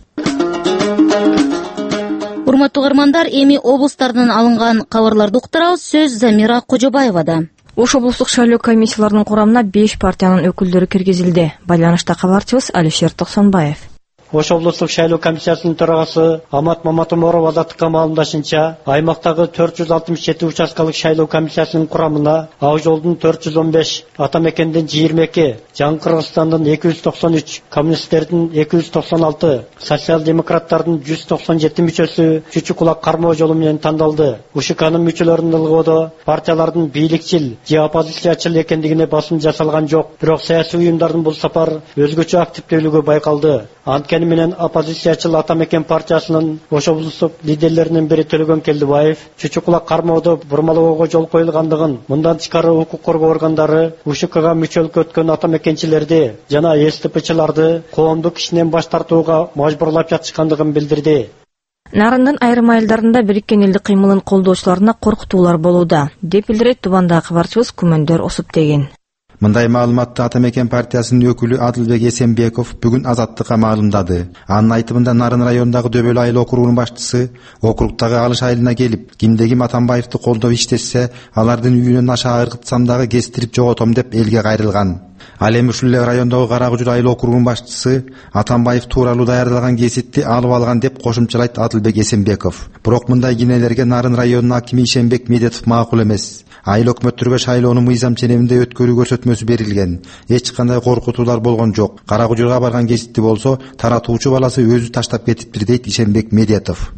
[SPEAKER 1] Урматтуу угармандар, эми облустардан алынган кабарларды уктурабыз. Сөз Замира Кожобаевада.
[SPEAKER 9] Ош облустук шайлоо комиссияларынын курамына 5 партиянын өкүлдөрү киргизилди. Байланышта кабарчыбыз Алишер Токсонбаев.
[SPEAKER 5] Ош облустук шайлоо комиссиясынын төрагасы Амат Маматоморов Азаттыкка маалымдашынча, аймактагы 467 участкалык шайлоо комиссиясынын курамына Ак жолдун 415, Ата мекендин 22, Жаңы Кыргызстандын 293, коммунисттердин 296, социал-демократтардын 197 мүчөсү Чүчүк Кулак кармоо жолу менен тандалды. УШКнын мүчөлөрүнүн ылгоодо партиялардын бийликчил же оппозициячыл экендигине басым жасалган жок. Бирок саясий уюмдардын бул сапар өзгөчө активдүүлүгү байкалды. Анткени менен оппозициячыл Ата мекен партиясынын Ош облустук лидерлеринин бири Төлөгөн Келдибаев Чүчүк Кулак кармоодо бурмалоого жол коюлгандыгын, мындан тышкары укук коргоо органдары УШКга мүчөлүккө өткөн ата мекенчилерди жана СТПчыларды коомдук ишинен баш тартууга мажбурлап жатышкандыгын билдирди.
[SPEAKER 9] Нарындын айрым айылдарында бириккен элдик кыймылын колдоочуларына коркутуулар болууда, деп билдирет Тубандагы кабарчыбыз Күмөндөр Осуптеген.
[SPEAKER 17] Мындай маалыматты Ата мекен партиясынын өкүлү Адылбек Эсенбеков бүгүн Азаттыкка маалымдады. Анын айтымында Нарын районундагы Дөбөл айыл округунун башчысы округдагы Алыш айылына келип, кимдегим Атамбаевди колдоп иштешсе, алардын үйүнөн аша ыргытсам дагы кестирип жоготом деп элге кайрылган. Ал эми ушул эле райондогу Карагүжүр айыл округунун башчысы Атамбаев тууралуу даярдалган кеситти алып алган деп кошумчалайт Адылбек Эсенбеков. Бирок мындай кинелерге Нарын районунун акими Ишенбек Медетов макул эмес. Айыл өкмөттөргө шайлоону мыйзам ченеминде өткөрүү көрсөтмөсү берилген. Эч кандай коркутуулар болгон жок. Карагүжүргө барган кеситти болсо таратуучу баласы өзү таштап кетиптир дейт Ишенбек Медетов.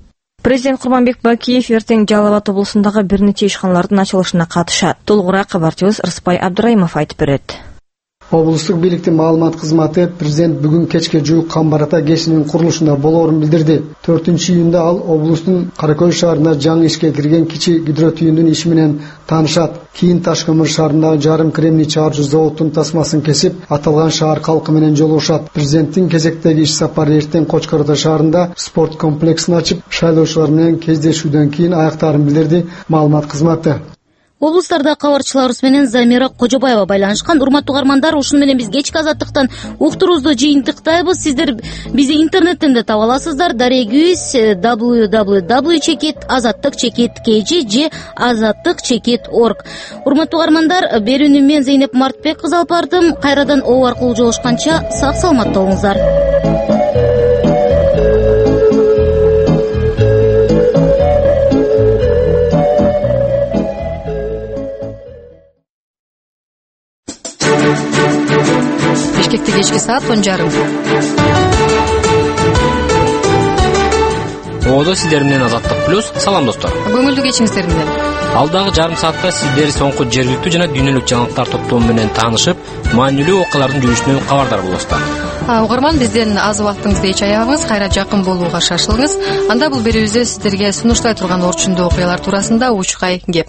[SPEAKER 9] Президент Курманбек Бакиев эртең Жалал Абад облусундагы бир нече ишканалардын ачылышына катышат. Толугураак кабарчыбыз Рыспай Абдырайымов айтып берет.
[SPEAKER 18] Облустук бийликтин маалымат кызматы президент бүгүн кечке жуук Камбар-Ата КЕЧинин курулушунда болоорун билдирди. 4-июнда ал облустун Каракөй шаарына жаңы ишке кирген кичи гидротүйүндүн иши менен таанышат. Кийин Ташкөмүр шаарындагы жарым кремний чыгарчу заводдун тасмасын кесип, аталган шаар калкы менен жолугушат. Президенттин кезектеги иш сапары эртең Кочкор-Ата шаарында спорт комплексин ачып, шайлоочулар менен кездешүүдөн кийин аяктаарын билдирди маалымат кызматы.
[SPEAKER 1] Облустарда кабарчыларыбыз менен Замира Кожобаева байланышкан. Урматтуу угармандар, ушуну менен биз кечки азаттыктан уктуруубузду жыйынтыктайбыз. Сиздер бизди интернеттен да таба аласыздар. Дарегибиз www.azattik-kg же azattik-org. Урматтуу угармандар, берүүнү мен Зейнеп Мартбек кызы алып бардым. Кайрадан оо аркылуу жолугушканча сак саламатта болуңуздар.
[SPEAKER 19] Бишкекте кечки саат 10:30.
[SPEAKER 20] Оодо сиздер менен Азаттык плюс. Салам достор.
[SPEAKER 19] Көңүлдүү кечиңиздер менен.
[SPEAKER 20] Алдагы жарым саатта сиздер соңку жергиликтүү жана дүйнөлүк жаңылыктар топтому менен таанышып, маанилүү окуялардын жүрүшүнөн кабардар болосуздар.
[SPEAKER 19] Угарман, бизден аз убактыңызды эч аябаңыз, кайра жакын болууга шашылыңыз. Анда бул берүүбүздө сиздерге сунуштай турган орчундуу окуялар туурасында учкай кеп.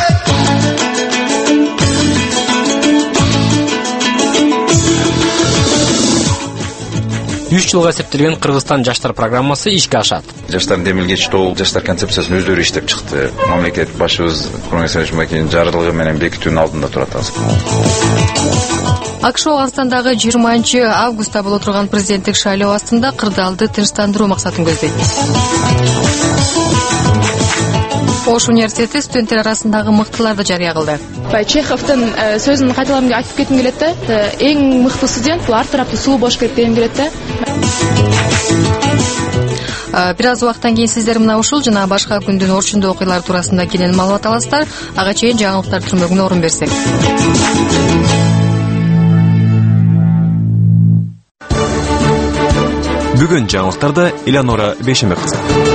[SPEAKER 20] 3 жылга эсептелген Кыргызстан жаштар программасы ишке ашат.
[SPEAKER 21] Жаштардын демилгечи тобу жаштар концепциясын өздөрү иштеп чыкты. Мамлекет башчыбыз Курманбек Сооронбаевдин жарлыгы менен бекитүүнүн алдында турат азыр.
[SPEAKER 19] АКШ Афганистандагы 20-августта боло турган президенттик шайлоо астында кырдаалды тынчтандыруу максатын көздөйт. Ош университети студенттер арасындагы мыктыларды жарыя кылды.
[SPEAKER 22] Чеховдун сөзүн кайталам деп айтып кетким келет да. Эң мыкты студент бул ар тараптуу суу болуш керек дегим келет да.
[SPEAKER 19] Бир аз убакыттан кийин сиздер мына ушул жана башка күндүн орчундуу окуялар туурасында кенен маалымат аласыздар. Ага чейин жаңылыктар түрмөгүнө орун берсек.
[SPEAKER 11] Бүгүн жаңылыктарда Элеонора Бейшембек кызы.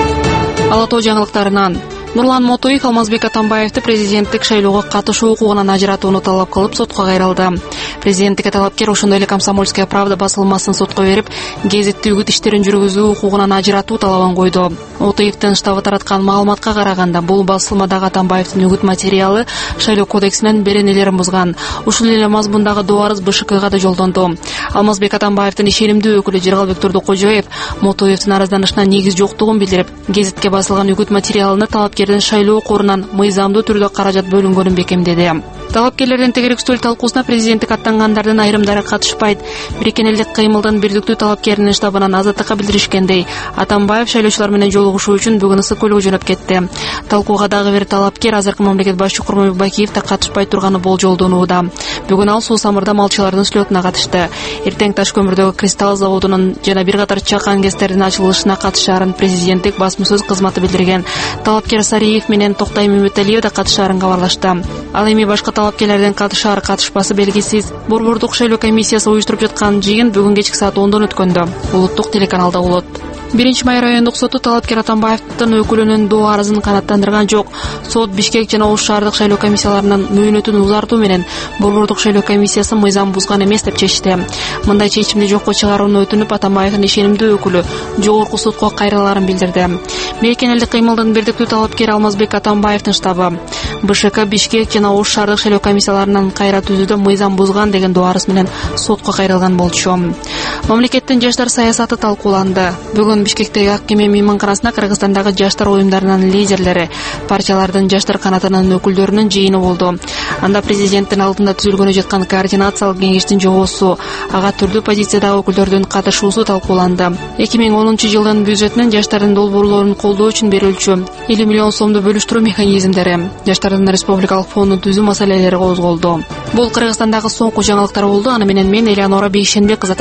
[SPEAKER 3] Ала Тоо жаңылыктарынан Нурлан Мотоев Алмазбек Атамбаевди президенттик шайлоого катышуу укугунан ажыратууну талап кылып сотко кайрылды. Президенттикке талапкер ошондой эле Комсомольская правда басылмасын сотко берип, гезитти үгүт иштерин жүргүзүү укугунан ажыратуу талабын койду. Мотоевдин штабы тараткан маалыматка караганда, бул басылмадагы Атамбаевдин үгүт материалы шайлоо кодексинин беренелерин бузган. Ушул эле мазмундагы доо арыз БШКга да жолдонду. Алмазбек Атамбаевдин ишенимдүү өкүлү Жыргалбек Турдукожоев Мотоевдин арызданышына негиз жоктугун билдирип, гезитке басылган үгүт материалына талапкердин шайлоо корунан мыйзамдуу түрдө каражат бөлүнгөнүн бекемдеди. Талапкерлердин тегерек үстөл талкуусуна президенттик аттангандардын айрымдары катышпайт. Бириккен элдик кыймылдын бирдиктүү талапкеринин штабынан Азаттыкка билдиришкендей, Атамбаев шайлоочулар менен жолугушуу үчүн бүгүн Ысык көлгө жөнөп кетти. Талкууга дагы бир талапкер азыркы мамлекет башчы Курманбек Бакиев да катышпай турганы болжолдонууда. Бүгүн ал Суу Самырда малчылардын слетуна катышты. Эртең Ташкөмүрдөгү Кристалл заводунун жана бир катар чакан кестердин ачылышына катышаарын президенттик басма сөз кызматы билдирген. Талапкер Сариев менен Токтай Мөмөталиев да катышаарын кабарлашты. Ал эми башка талапкерлердин катышаар катышпасы белгисиз. Борбордук шайлоо комиссиясы уюштуруп жаткан жыйын бүгүн кечки саат 10-дон өткөндө. Улуттук телеканалда болот. 1-май райондук соту талапкер Атамбаевдин өкүлүнүн доо арызын канааттандырган жок. Сот Бишкек жана Ош шаардык шайлоо комиссияларынын мөөнөтүн узартуу менен борбордук шайлоо комиссиясы мыйзам бузган эмес деп чечти. Мындай чечимди жокко чыгарууну өтүнүп, Атамбаевдин ишенимдүү өкүлү жогорку сотко кайрылаарын билдирди. Меркен элдик кыймылдын бирдиктүү талапкери Алмазбек Атамбаевдин штабы БШК Бишкек жана Ош шаардык шайлоо комиссияларынын кайра түзүүдө мыйзам бузган деген доо арыз менен сотко кайрылган болчу. Мамлекеттин жаштар саясаты талкууланды. Бүгүн Бишкектеги Ак кеме мейманканасына Кыргызстандагы жаштар оюмдарынын лидерлери, партиялардын жаштар канатынын өкүлдөрүнүн жыйыны болду. Анда президенттин алдында түзүлгөнү жаткан координациялык кеңештин жобосу, ага түрдүү позициядагы өкүлдөрдүн катышуусу талкууланды. 2010-жылдын бюджетинен жаштардын долбоорлорун колдоо үчүн берилчү 50 миллион сомду бөлүштүрүү механизмдери, жаштардын республикалык фондун түзүү маселелери козголду. Бул Кыргызстандагы соңку жаңылыктар болду. Аны менен мен Элеонора Бейшенбек кызы тааныштырдым.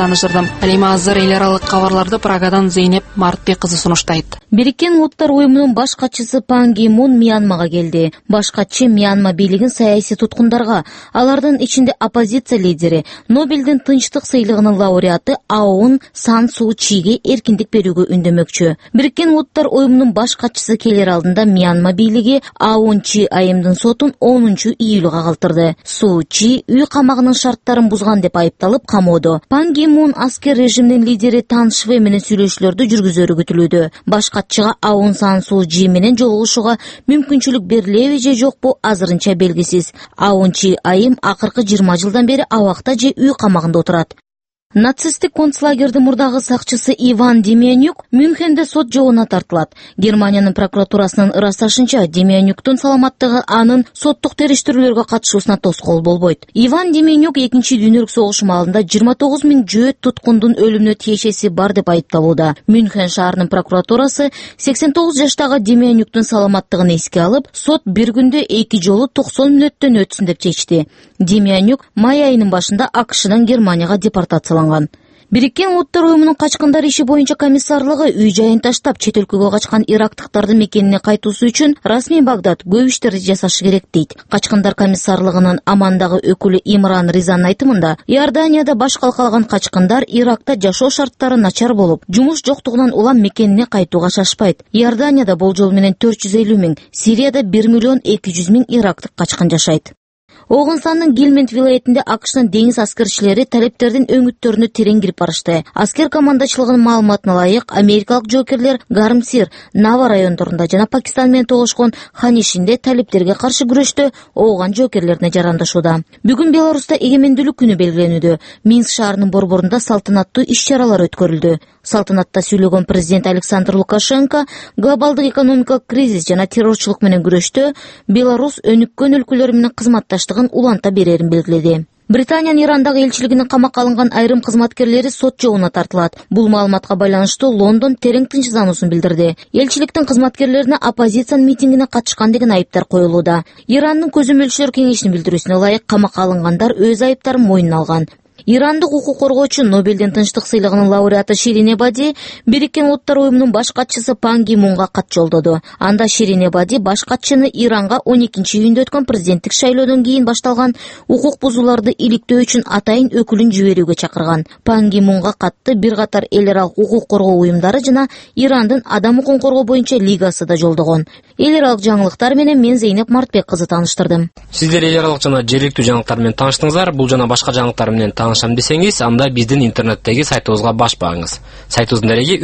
[SPEAKER 3] Ал эми азыр эл аралык кабарларды Прагадан Зейнеп Мартбек кызы сунуштайт.
[SPEAKER 1] Бириккен Улуттар уюмунун баш катчысы Пан Ги Мун Мьянмага келди. Баш катчы Мьянма бийлигин саясий туткундарга, алардын ичинде оппозиция лидери, Нобелдин тынчтык сыйлыгынын лауреаты Аун Сан Су Чиге эркиндик берүүгө үндөмөкчү. Бириккен Улуттар уюмунун баш катчысы келер алдында Мьянма бийлиги Аун Чи айымдын сотун 10-июлга калтырды. Су Чи үй камагынын шарттарын бузган деп айыпталып камоодо. Пан Ги Мун аскер режимдин лидери Тан Шве менен сүйлөшүүлөрдү жүргүзөрү күтүлүүдө. Баш катчыга Аун Сан Су Чи менен жолугушууга мүмкүнчүлүк берилеби же жокпу азырынча белгисиз. Аун Чи айым акыркы 20 жылдан бери абакта же үй камагында отурат. Нацисттик концлагердин мурдагы сакчысы Иван Демянюк Мюнхенде сот жообуна тартылат. Германиянын прокуратурасынын ырасташынча, Демянюктун саламаттыгы анын соттук териштирүүлөргө катышуусуна тоскоол болбойт. Иван Демянюк 2-чи дүйнөлүк согуш маалында 29 000 жөөт туткундун өлүмүнө тиешеси бар деп айыпталууда. Мюнхен шаарынын прокуратурасы 89 жаштагы Демянюктун саламаттыгын эске алып, сот бир күндө 2 жолу 90 мүнөттөн өтсүн деп чечти. Демянюк май айынын башында АКШдан Германияга депортацияланган. Бириккен Улуттар уюмунун качкындар иши боюнча комиссарлыгы үй жайын таштап чет өлкөгө качкан ирактыктардын мекенине кайтуусу үчүн расмий Багдад көп иштерди жасашы керек дейт. Качкындар комиссарлыгынын Амандагы өкүлү Имран Ризанын айтымында, Иорданияда баш калкалаган качкындар Иракта жашоо шарттары начар болуп, жумуш жоктугунан улам мекенине кайтууга шашпайт. Иорданияда болжол менен 450 000, Сирияда 1 200 000 ирактык качкын жашайт. Оғынсанның Гилмент вилаетинде АКШнын деңиз аскерчилери талептердин өңүттөрүнө терең кирип барышты. Аскер командачылыгынын маалыматына ылайык, америкалык жоокерлер Гармсир, Нава райондорунда жана Пакистан менен тогошкон Ханишинде талептерге каршы күрөштө ооган жоокерлерине жарандашууда. Бүгүн Беларуста эгемендүүлүк күнү белгиленүүдө. Минск шаарынын борборунда салтанаттуу иш-чаралар өткөрүлдү. Салтанатта сүйлөгөн президент Александр Лукашенко глобалдык экономикалык кризис жана террорчулук менен күрөштө Беларусь өнүккөн өлкөлөр менен кызматташтыгын уланта берерин белгиледи. Британиянын Ирандагы элчилигинин камакка алынган айрым кызматкерлери сот жообуна тартылат. Бул маалыматка байланыштуу Лондон терең тынчсыздануусун билдирди. Элчиликтин кызматкерлерине оппозициянын митингине катышкан деген айыптар коюлууда. Ирандын көзөмөлчүлөр кеңешинин билдирүүсүнө ылайык камакка алынгандар өз айыптарын мойнуна алган. Ирандык укук коргоочу Нобелдин тынчтык сыйлыгынын лауреаты Ширин Эбади Бириккен Улуттар уюмунун баш катчысы Пан Ги Мунга кат жолдоду. Анда Ширин Эбади баш катчыны Иранга 12-июнда өткөн президенттик шайлоодон кийин башталган укук бузууларды иликтөө үчүн атайын өкүлүн жиберүүгө чакырган. Пан Ги Мунга катты бир катар эл аралык укук коргоо уюмдары жана Ирандын адам укугун коргоо боюнча лигасы да жолдогон. Эл аралык жаңылыктар менен мен Зейнеп Мартбек кызы тааныштырдым.
[SPEAKER 20] Сиздер эл аралык жана жергиликтүү жаңылыктар менен тааныштыңыздар. Бул жана башка жаңылыктар менен таанышам десеңиз, анда биздин интернеттеги сайтыбызга баш багыңыз. Сайтыбыздын дареги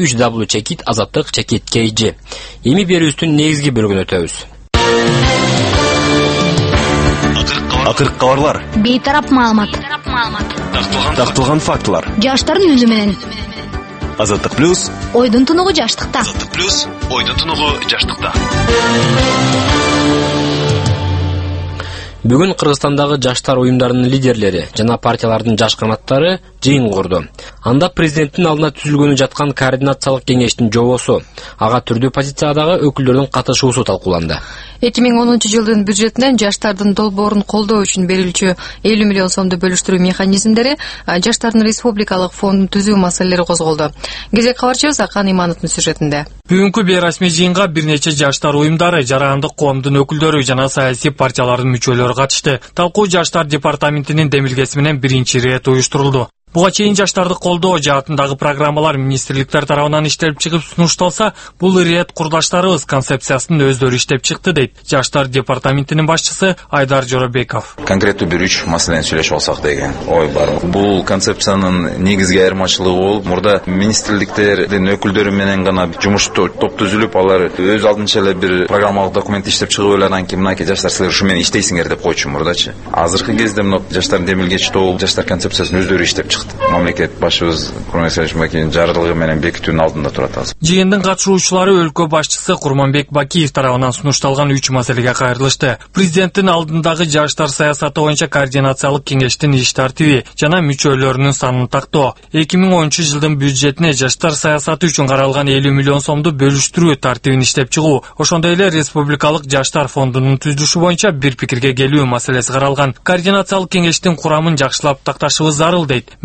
[SPEAKER 20] www.azatlyk.kg. Эми берүүбүздүн негизги бөлүгүнө өтөбүз.
[SPEAKER 11] Акыркы кабарлар.
[SPEAKER 6] Бейтарап маалымат.
[SPEAKER 11] Такталган фактылар.
[SPEAKER 6] Жаштардын үнү менен.
[SPEAKER 11] Азаттык плюс.
[SPEAKER 6] Ойдун тунугу жаштыкта.
[SPEAKER 11] Азаттык плюс. Ойдун тунугу жаштыкта.
[SPEAKER 20] Бүгүн Кыргызстандагы жаштар уюмдарынын лидерлери жана партиялардын жаш канаттары жыйын курду. Анда президенттин алдына түзүлгөнү жаткан координациялык кеңештин жобосу, ага түрдүү позициядагы өкүлдөрдүн катышуусу талкууланды.
[SPEAKER 19] 2010 жылдын бюджетинен жаштардын долбоорун колдоо үчүн берилчү 50 миллион сомду бөлүштүрүү механизмдери, жаштардын республикалык фондун түзүү маселелери козголду. Кезек кабарчыбыз Акан Имановдун сюжетинде.
[SPEAKER 10] Бүгүнкү бейрасмий жыйынга бир нече жаштар уюмдары, жарандык коомдун өкүлдөрү жана саясий партиялардын мүчөлөрү катышты. Талкуу жаштар департаментинин демилгеси менен биринчи ирет уюштурулду. Буга чейин жаштарды колдоо жаатындагы программалар министрликтер тарабынан иштелип чыгып сунушталса, бул ирет курдаштарыбыз концепциясын өздөрү иштеп чыкты дейт жаштар департаментинин башчысы Айдар Жоробеков.
[SPEAKER 21] Конкреттүү бир 3 маселени сүйлөшүп алсак деген ой бар. Бул концепциянын негизги айырмачылыгы болуп, мурда министрликтердин өкүлдөрү менен гана жумуш топ түзүлүп, алар өз алдынча эле бир программалык документ иштеп чыгып эле анан кийин мынакей жаштар силер ушу менен иштейсиңер деп койчу мурдачы. Азыркы кезде мына жаштар демилгечи тобу жаштар концепциясын өздөрү иштеп мамлекет башыбыз Курманбек Бакиевдин жарлыгы менен бекитүүнүн алдында турат азыр.
[SPEAKER 10] Жыйындын катышуучулары өлкө башчысы Курманбек Бакиев тарабынан сунушталган 3 маселеге кайрылышты. Президенттин алдындагы жаштар саясаты боюнча координациялык кеңештин иш тартиби жана мүчөлөрүнүн санын тактоо. 2010 жылдын бюджетине жаштар саясаты үчүн каралган 50 миллион сомду бөлүштүрүү тартибин иштеп чыгуу, ошондой эле республикалык жаштар фондунун түзүлүшү боюнча бир пикирге келүү маселеси каралган. Координациялык кеңештин курамын жакшылап такташыбыз зарыл дейт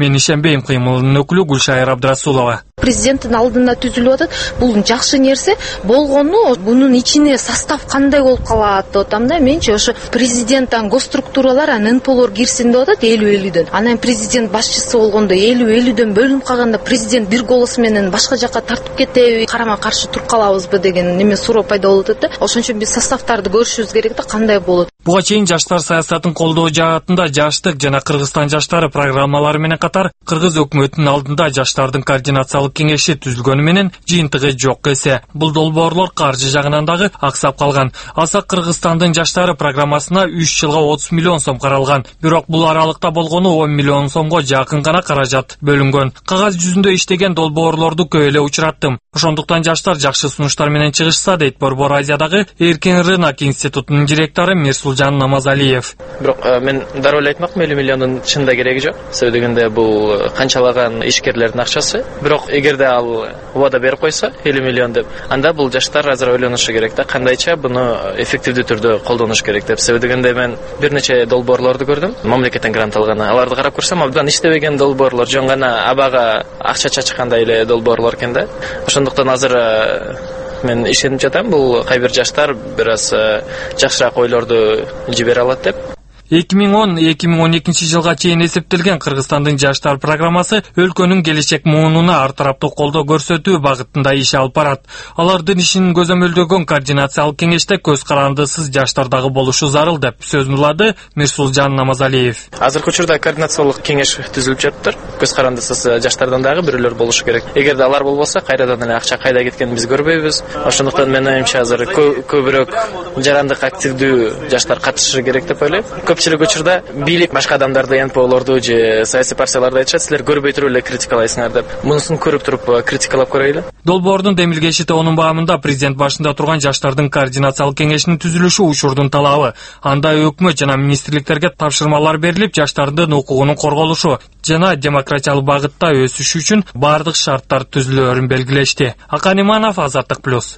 [SPEAKER 10] Мен ишенбейм, кыймылынын өкүлү Гүлшайыр Абдрасулова.
[SPEAKER 22] Президенттин алдында түзүлүп атат. Бул жакшы нерсе болгону, бунун ичине состав кандай болуп калат деп атам да. Менчи ошо президенттен госструктуралар, НПОлор кирсин деп атат 50-50дөн. Анан президент башчысы болгондо 50-50дөн бөлүнүп калганда президент бир голос менен башка жакка тартып кетеби, карама каршы туруп калабызбы деген неме суроо пайда болуп атат да. Ошон үчүн биз составтарды көрүшүбүз керек да, кандай болот.
[SPEAKER 10] Буга чейин жаштар саясатын колдоо жаатында Жаштык жана Кыргызстан жаштары программалары менен катар Кыргыз өкмөтүнүн алдында жаштардын координациялык кеңеши түзүлгөнү менен жыйынтыгы жок эсе. Бул долбоорлор каржы жагынан дагы аксап калган. Алса Кыргызстандын жаштары программасына 3 жылга 30 миллион сом каралган. Бирок бул аралыкта болгону 10 миллион сомго жакын гана каражат бөлүнгөн. Кагаз жүзүндө иштеген долбоорлорду көп эле учураттым. Ошондуктан жаштар жакшы сунуштар менен чыгышса дейт Борбор Азиядагы Эркин рынок институтунун директору Мирсулжан Намазалиев.
[SPEAKER 7] Бирок мен дароо эле айтмакмын, 50 миллиондун чынында кереги жок. Себеби дегенде бул канчалаган ишкерлердин акчасы. Бирок эгерде ал убада берип койсо 50 миллион деп, анда бул жаштар азыр ойлонушу керек да, кандайча буну эффективдүү түрдө колдонуш керек деп. Себеби дегенде мен бир нече долбоорлорду көрдүм, мамлекеттен грант алган. Аларды карап көрсөм, абдан иштебеген долбоорлор, жөн гана абага акча чачкандай эле долбоорлор экен да. Ошондуктан азыр мен ишенип жатам, бул кай бир жаштар бир аз жакшыраак ойлорду жибере алат деп. 2010-2012 жылга чейин эсептелген Кыргызстандын жаштар программасы өлкөнүн келечек муунуна ар тараптуу колдоо көрсөтүү багытында иш алып барат. Алардын ишин көзөмөлдөгөн координациялык кеңеште көз карандысыз жаштар дагы болушу зарыл деп сөз кылды Мирсулжан Намазалиев. Азыркы учурда координациялык кеңеш түзүлүп жатыптыр. Көз карандысыз жаштардан дагы бирөөлөр болушу керек. Эгерде алар болбосо, кайрадан эле акча кайда кеткенин биз көрбөйбүз. Ошондуктан мен оюмча азыр көбүрөөк жарандык активдүү жаштар катышышы керек деп ойлойм. Көпчүлүк учурда бийлик башка адамдарды, НПОлорду же саясий партияларды айтышат, силер көрбөй туруп эле критикалайсыңар деп. Мунусун көрүп туруп критикалап көрөйлү.
[SPEAKER 10] Долбоордун демилгеши Тоонун баамында президент башында турган жаштардын координациялык кеңешинин түзүлүшү учурдун талабы. Анда өкмөт жана министрликтерге тапшырмалар берилип, жаштардын укугунун корголушу жана демократиялык багытта өсүшү үчүн бардык шарттар түзүлөөрүн белгилешти. Акан Иманов, Азаттык плюс.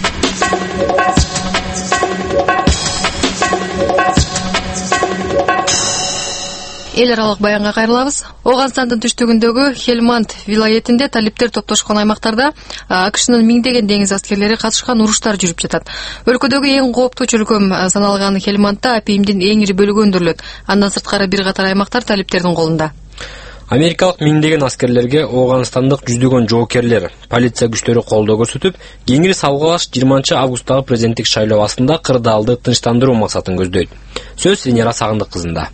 [SPEAKER 19] Эл аралык баянга кайрылабыз. Ооганстандын түштүгүндөгү Хельманд вилаетинде талиптер топтошкон аймактарда АКШнын миңдеген деңиз аскерлери катышкан уруштар жүрүп жатат. Өлкөдөгү эң кооптуу чөлкөм саналган Хельмандда апийимдин эң ири бөлүгү өндүрүлөт. Андан сырткары бир катар аймактар талиптердин колунда.
[SPEAKER 20] Америкалык миңдеген аскерлерге Ооганстандык жүздөгөн жоокерлер, полиция күчтөрү колдоо көрсөтүп, кеңири салгылаш 20-августтагы президенттик шайлоо астында кырдаалды тынчтандыруу максатын көздөйт. Сөз Венера Сагындык кызында.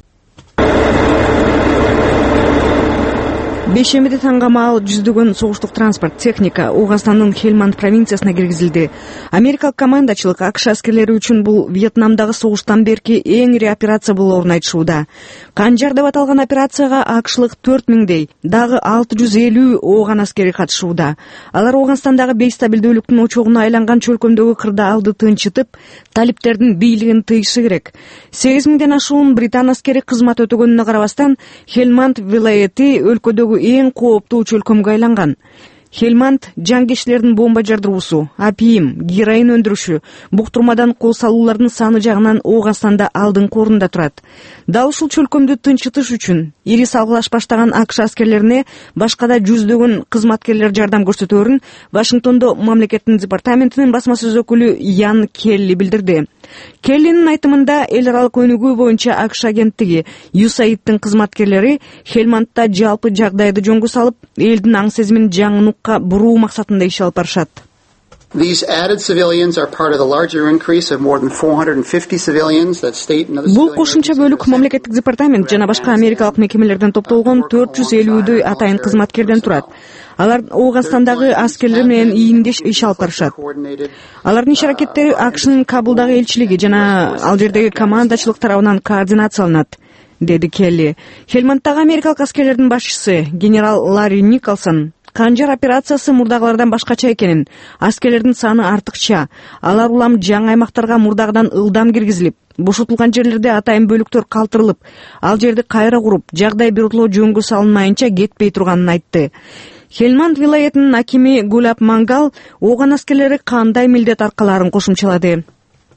[SPEAKER 8] Бейшембиде таңгамал жүздөгөн согуштук транспорт, техника Ооганстандын Хельманд провинциясына киргизилди. Америкалык командачылык АКШ аскерлери үчүн бул Вьетнамдагы согуштан берки эң ири операция болоорун айтышууда. Канжар деп аталган операцияга АКШлык 4000дей, дагы 650 Ооган аскери катышууда. Алар Ооганстандагы бейстабилдүүлүктүн очогуна айланган чөлкөмдөгү кырдаалды тынчытып, талиптердин бийлигин тыйышы керек. 8000ден ашуун британ аскери кызмат өтөгөнүнө карабастан, Хельманд вилаети өлкөдөгү эң кооптуу чөлкөмгө айланган. Хельманд жангечилердин бомба жардыруусу, апийим, героин өндүрүшү, буктурмадан кол салуулардын саны жагынан Ооганстанда алдыңкы орунда турат. Дал ушул чөлкөмдү тынчытыш үчүн ири салгылаш баштаган АКШ аскерлерине башка да жүздөгөн кызматкерлер жардам көрсөтөөрүн Вашингтондо мамлекеттин департаментинин басма сөз өкүлү Ян Келли билдирди. Келлинин айтымында эл аралык өнүгүү боюнча АКШ агенттиги USAID-тин кызматкерлери Хельмандда жалпы жагдайды жөнгө салып, элдин аң сезимин жаңы нукка буруу максатында иш алып барышат.
[SPEAKER 23] These added civilians are part of the larger increase of more than 450 civilians that state and other
[SPEAKER 8] Бул кошумча бөлүк мамлекеттик департамент жана башка америкалык мекемелерден топтолгон 450дөй атайын кызматкерден турат. Алар Ооганстандагы аскерлер менен ийиндеш иш алып барышат. Алардын иш аракеттери АКШнын Кабулдагы элчилиги жана ал жердеги командачылык тарабынан координацияланат, деди Келли. Хельманддагы америкалык аскерлердин башчысы генерал Ларри Николсон Канжар операциясы мурдагылардан башкача экенин, аскерлердин саны артыкча, алар улам жаңы аймактарга мурдагыдан ылдам киргизилип, бошотулган жерлерде атайын бөлүктөр калтырылып, ал жерди кайра куруп, жагдай биротоло жөнгө салынмайынча кетпей турганын айтты. Хельманд вилаетинин акими Гулап Мангал Ооган аскерлери кандай милдет аркаларын кошумчалады.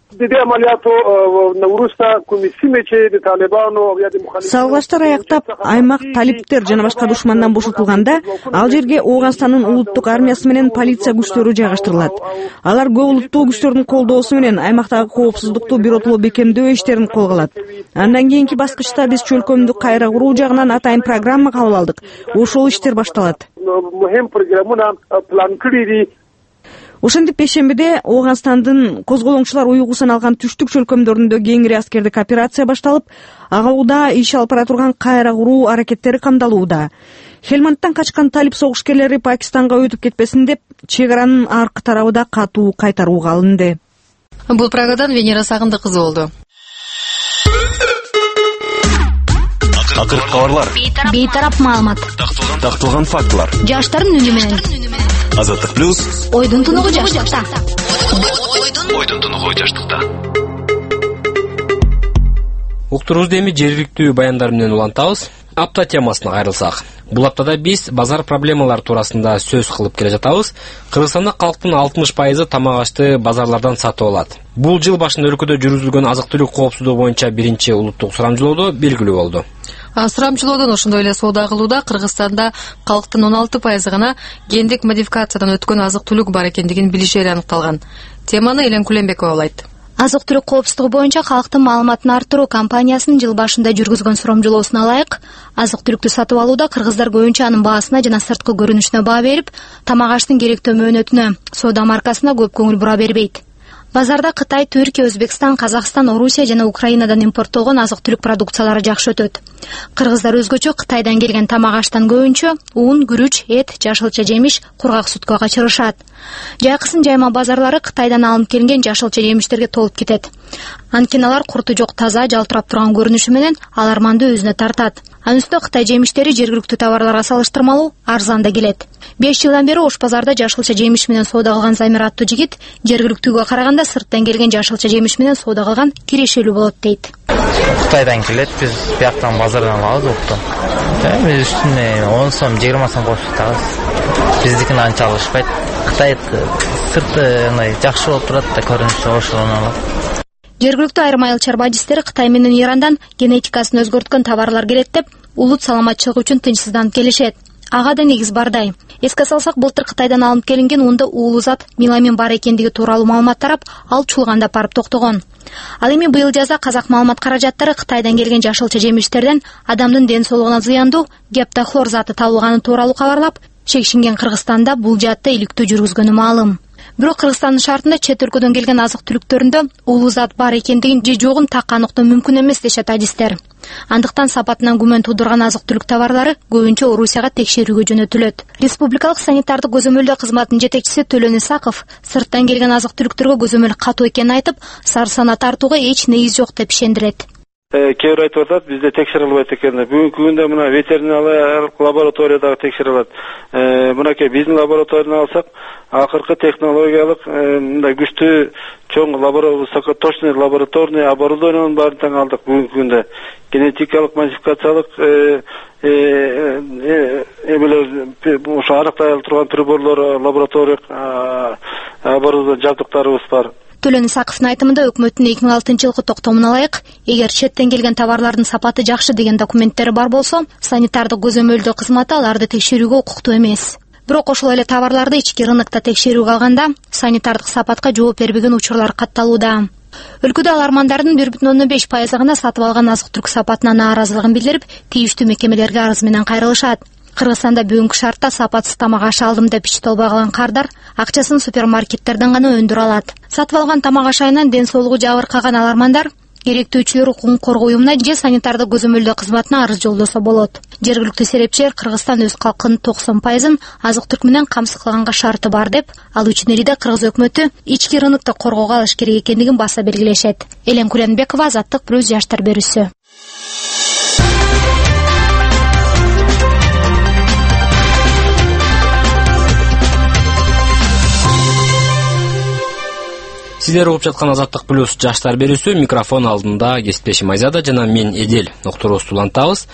[SPEAKER 8] Салгылаштар аяктап, аймак талиптер жана башка душмандан бошотулганда, ал жерге Ооганстандын улуттук армиясы менен полиция күчтөрү жайгаштырылат. Алар көп улуттуу күчтөрдүн колдоосу менен аймактагы коопсуздукту биротоло бекемдөө иштерин колго алат. Андан кийинки баскычта биз чөлкөмдү кайра куруу жагынан атайын программа кабыл алдык. Ошол иштер башталат. Ошентип бейшембиде Ооганстандын козголоңчулар уйгусун алган түштүк чөлкөмдөрүндө кеңири аскердик операция башталып, ага учурда иш алып бара турган кайра куруу аракеттери камдалууда. Хелмандтан качкан талип согушкерлери Пакистанга өтүп кетпесин деп, чек аранын аркы тарабында катуу кайтарууга алынды.
[SPEAKER 19] Бул Прагадан Венера Сагындык кызы болду.
[SPEAKER 11] Акыркы кабарлар,
[SPEAKER 6] бейтарап маалымат,
[SPEAKER 11] такталган фактылар,
[SPEAKER 6] жаштардын үнү менен.
[SPEAKER 11] Азаттык плюс.
[SPEAKER 6] Ойдун тунугу жаштыкта.
[SPEAKER 11] Ойдун тунугу жаштыкта.
[SPEAKER 20] Уктурубузду эми жергиликтүү баяндар менен улантабыз. Апта темасына кайрылсак. Бул аптада биз базар проблемалары туурасында сөз кылып келе жатабыз. Кыргызстанда калктын 60% тамак ашты базарлардан сатып алат. Бул жыл башында өлкөдө жүргүзүлгөн азык-түлүк коопсуздугу боюнча биринчи улуттук сурамжылоодо белгилүү болду.
[SPEAKER 19] Сурамжылоодон ошондой эле соода кылууда Кыргызстанда калктын 16% гана гендик модификациядан өткөн азык-түлүк бар экендигин билишери аныкталган. Теманы Элен Кулембекова улайт.
[SPEAKER 6] Азык-түлүк коопсуздугу боюнча калктын маалыматын арттыруу компаниясынын жыл башында жүргүзгөн сурамжылоосуна ылайык, азык-түлүктү сатып алууда кыргыздар көбүнчө анын баасына жана сырткы көрүнүшүнө баа берип, тамак аштын керектөө мөөнөтүнө, соода маркасына көп көңүл бура бербейт. Базарда Кытай, Түркия, Өзбекстан, Казакстан, Орусия жана Украинадан импорттолгон азык-түлүк продукциялары жакшы өтөт. Кыргыздар өзгөчө Кытайдан келген тамак аштан көбүнчө ун, күрүч, эт, жашылча жемиш, кургак сүткө качырышат. Жайкысын жайма базарлары Кытайдан алынып келген жашылча жемиштерге толуп кетет. Анткени алар курту жок, таза, жалтырап турган көрүнүшү менен аларманды өзүнө тартат. Анын үстүнө Кытай жемиштери жергиликтүү товарларга салыштырмалуу арзан да келет. 5 жылдан бери ош базарда жашылча жемиш менен соода кылган Замир аттуу жигит жергиликтүүгө караганда сырттан келген жашылча жемиш менен соода кылган кирешелүү болот дейт.
[SPEAKER 2] Кытайдан келет, биз бияктан базардан алабыз оптон. Биз үстүнө 10 сом, 20 сом кошуп атабыз. Биздикин анча алышпайт. Кытай сырты жакшы болуп турат да көрүнүшү ошону алат.
[SPEAKER 6] Жергиликтүү айрым айыл чарбачыстары Кытай менен Ирандан генетикасын өзгөрткөн товарлар келет деп, улут саламатчылыгы үчүн тынчсызданып келишет. Ага да негиз бардай. Эске салсак, былтыр Кытайдан алынып келинген унда уулуу зат меламин бар экендиги тууралуу маалымат тарап, ал чуулганда барып токтогон. Ал эми быйыл жазда казак маалымат каражаттары Кытайдан келген жашылча жемиштерден адамдын ден соолугуна зыяндуу гептохлор заты табылганы тууралуу кабарлап, чекшинген Кыргызстанда бул жаатта иликтөө жүргүзгөнү маалым. Бирок Кыргызстандын шартында чет өлкөдөн келген азык-түлүктөрүндө уулуу зат бар экендигин же жогун так аныктоо мүмкүн эмес дешет адистер. Андыктан сапатынан күмөн туудурган азык-түлүк товарлары көбүнчө Орусияга текшерүүгө жөнөтүлөт. Республикалык санитардык көзөмөлдөө кызматынын жетекчиси Төлөн Исаков сырттан келген азык-түлүктөргө көзөмөл катуу экенин айтып, сары сана тартууга эч негиз жок деп ишендирет.
[SPEAKER 4] Кээ бир айтып атат, бизде текшерилбейт экен. Бүгүнкү күндө мына ветеринариялык лабораториядагы текшерилет. Мынакей биздин лабораторияны алсак, акыркы технологиялык мындай күчтүү чоң высокоточный лабораторный оборудованиянын баарын таң алдык бүгүнкү күндө. Генетикалык модификациялык ошо аныктай турган приборлор, лабораториялык оборудование жабдыктарыбыз бар.
[SPEAKER 6] Төлөн Исаковдун айтымында өкмөттүн 2006 жылкы токтомуна ылайык, эгер четтен келген товарлардын сапаты жакшы деген документтери бар болсо, санитардык көзөмөлдөө кызматы аларды текшерүүгө укуктуу эмес. Бирок ошол эле товарларды ички рынокто текшерүүгө алганда, санитардык сапатка жооп бербеген учурлар катталууда. Өлкөдө алармандардын 1,5% гана сатып алган азык-түлүк сапатына нааразылыгын билдирип, тийиштүү мекемелерге арыз менен кайрылышат. Кыргызстанда бүгүнкү шартта сапатсыз тамак аш алдым деп ич толбой калган кардар акчасын супермаркеттерден гана өндүрө алат. Сатып алган тамак аш айынан ден соолугу жабыркаган алармандар керектөөчүлөр укугун коргоо уюмуна же санитардык көзөмөлдөө кызматына арыз жолдосо болот. Жергиликтүү серепчилер Кыргызстан өз калкынын 90% азык-түлүк менен камсыз кылганга шарты бар деп, ал үчүн эле Кыргыз өкмөтү ички рынокто коргоого алыш керек экендигин баса белгилешет. Элен Кулембекова, Азаттык плюс жаштар берүүсү.
[SPEAKER 20] Сиздер угуп жаткан Азаттык плюс жаштар берүүсү, микрофон алдында кесиптешим Айзада жана мен Эдел уктуруубузду улантабыз.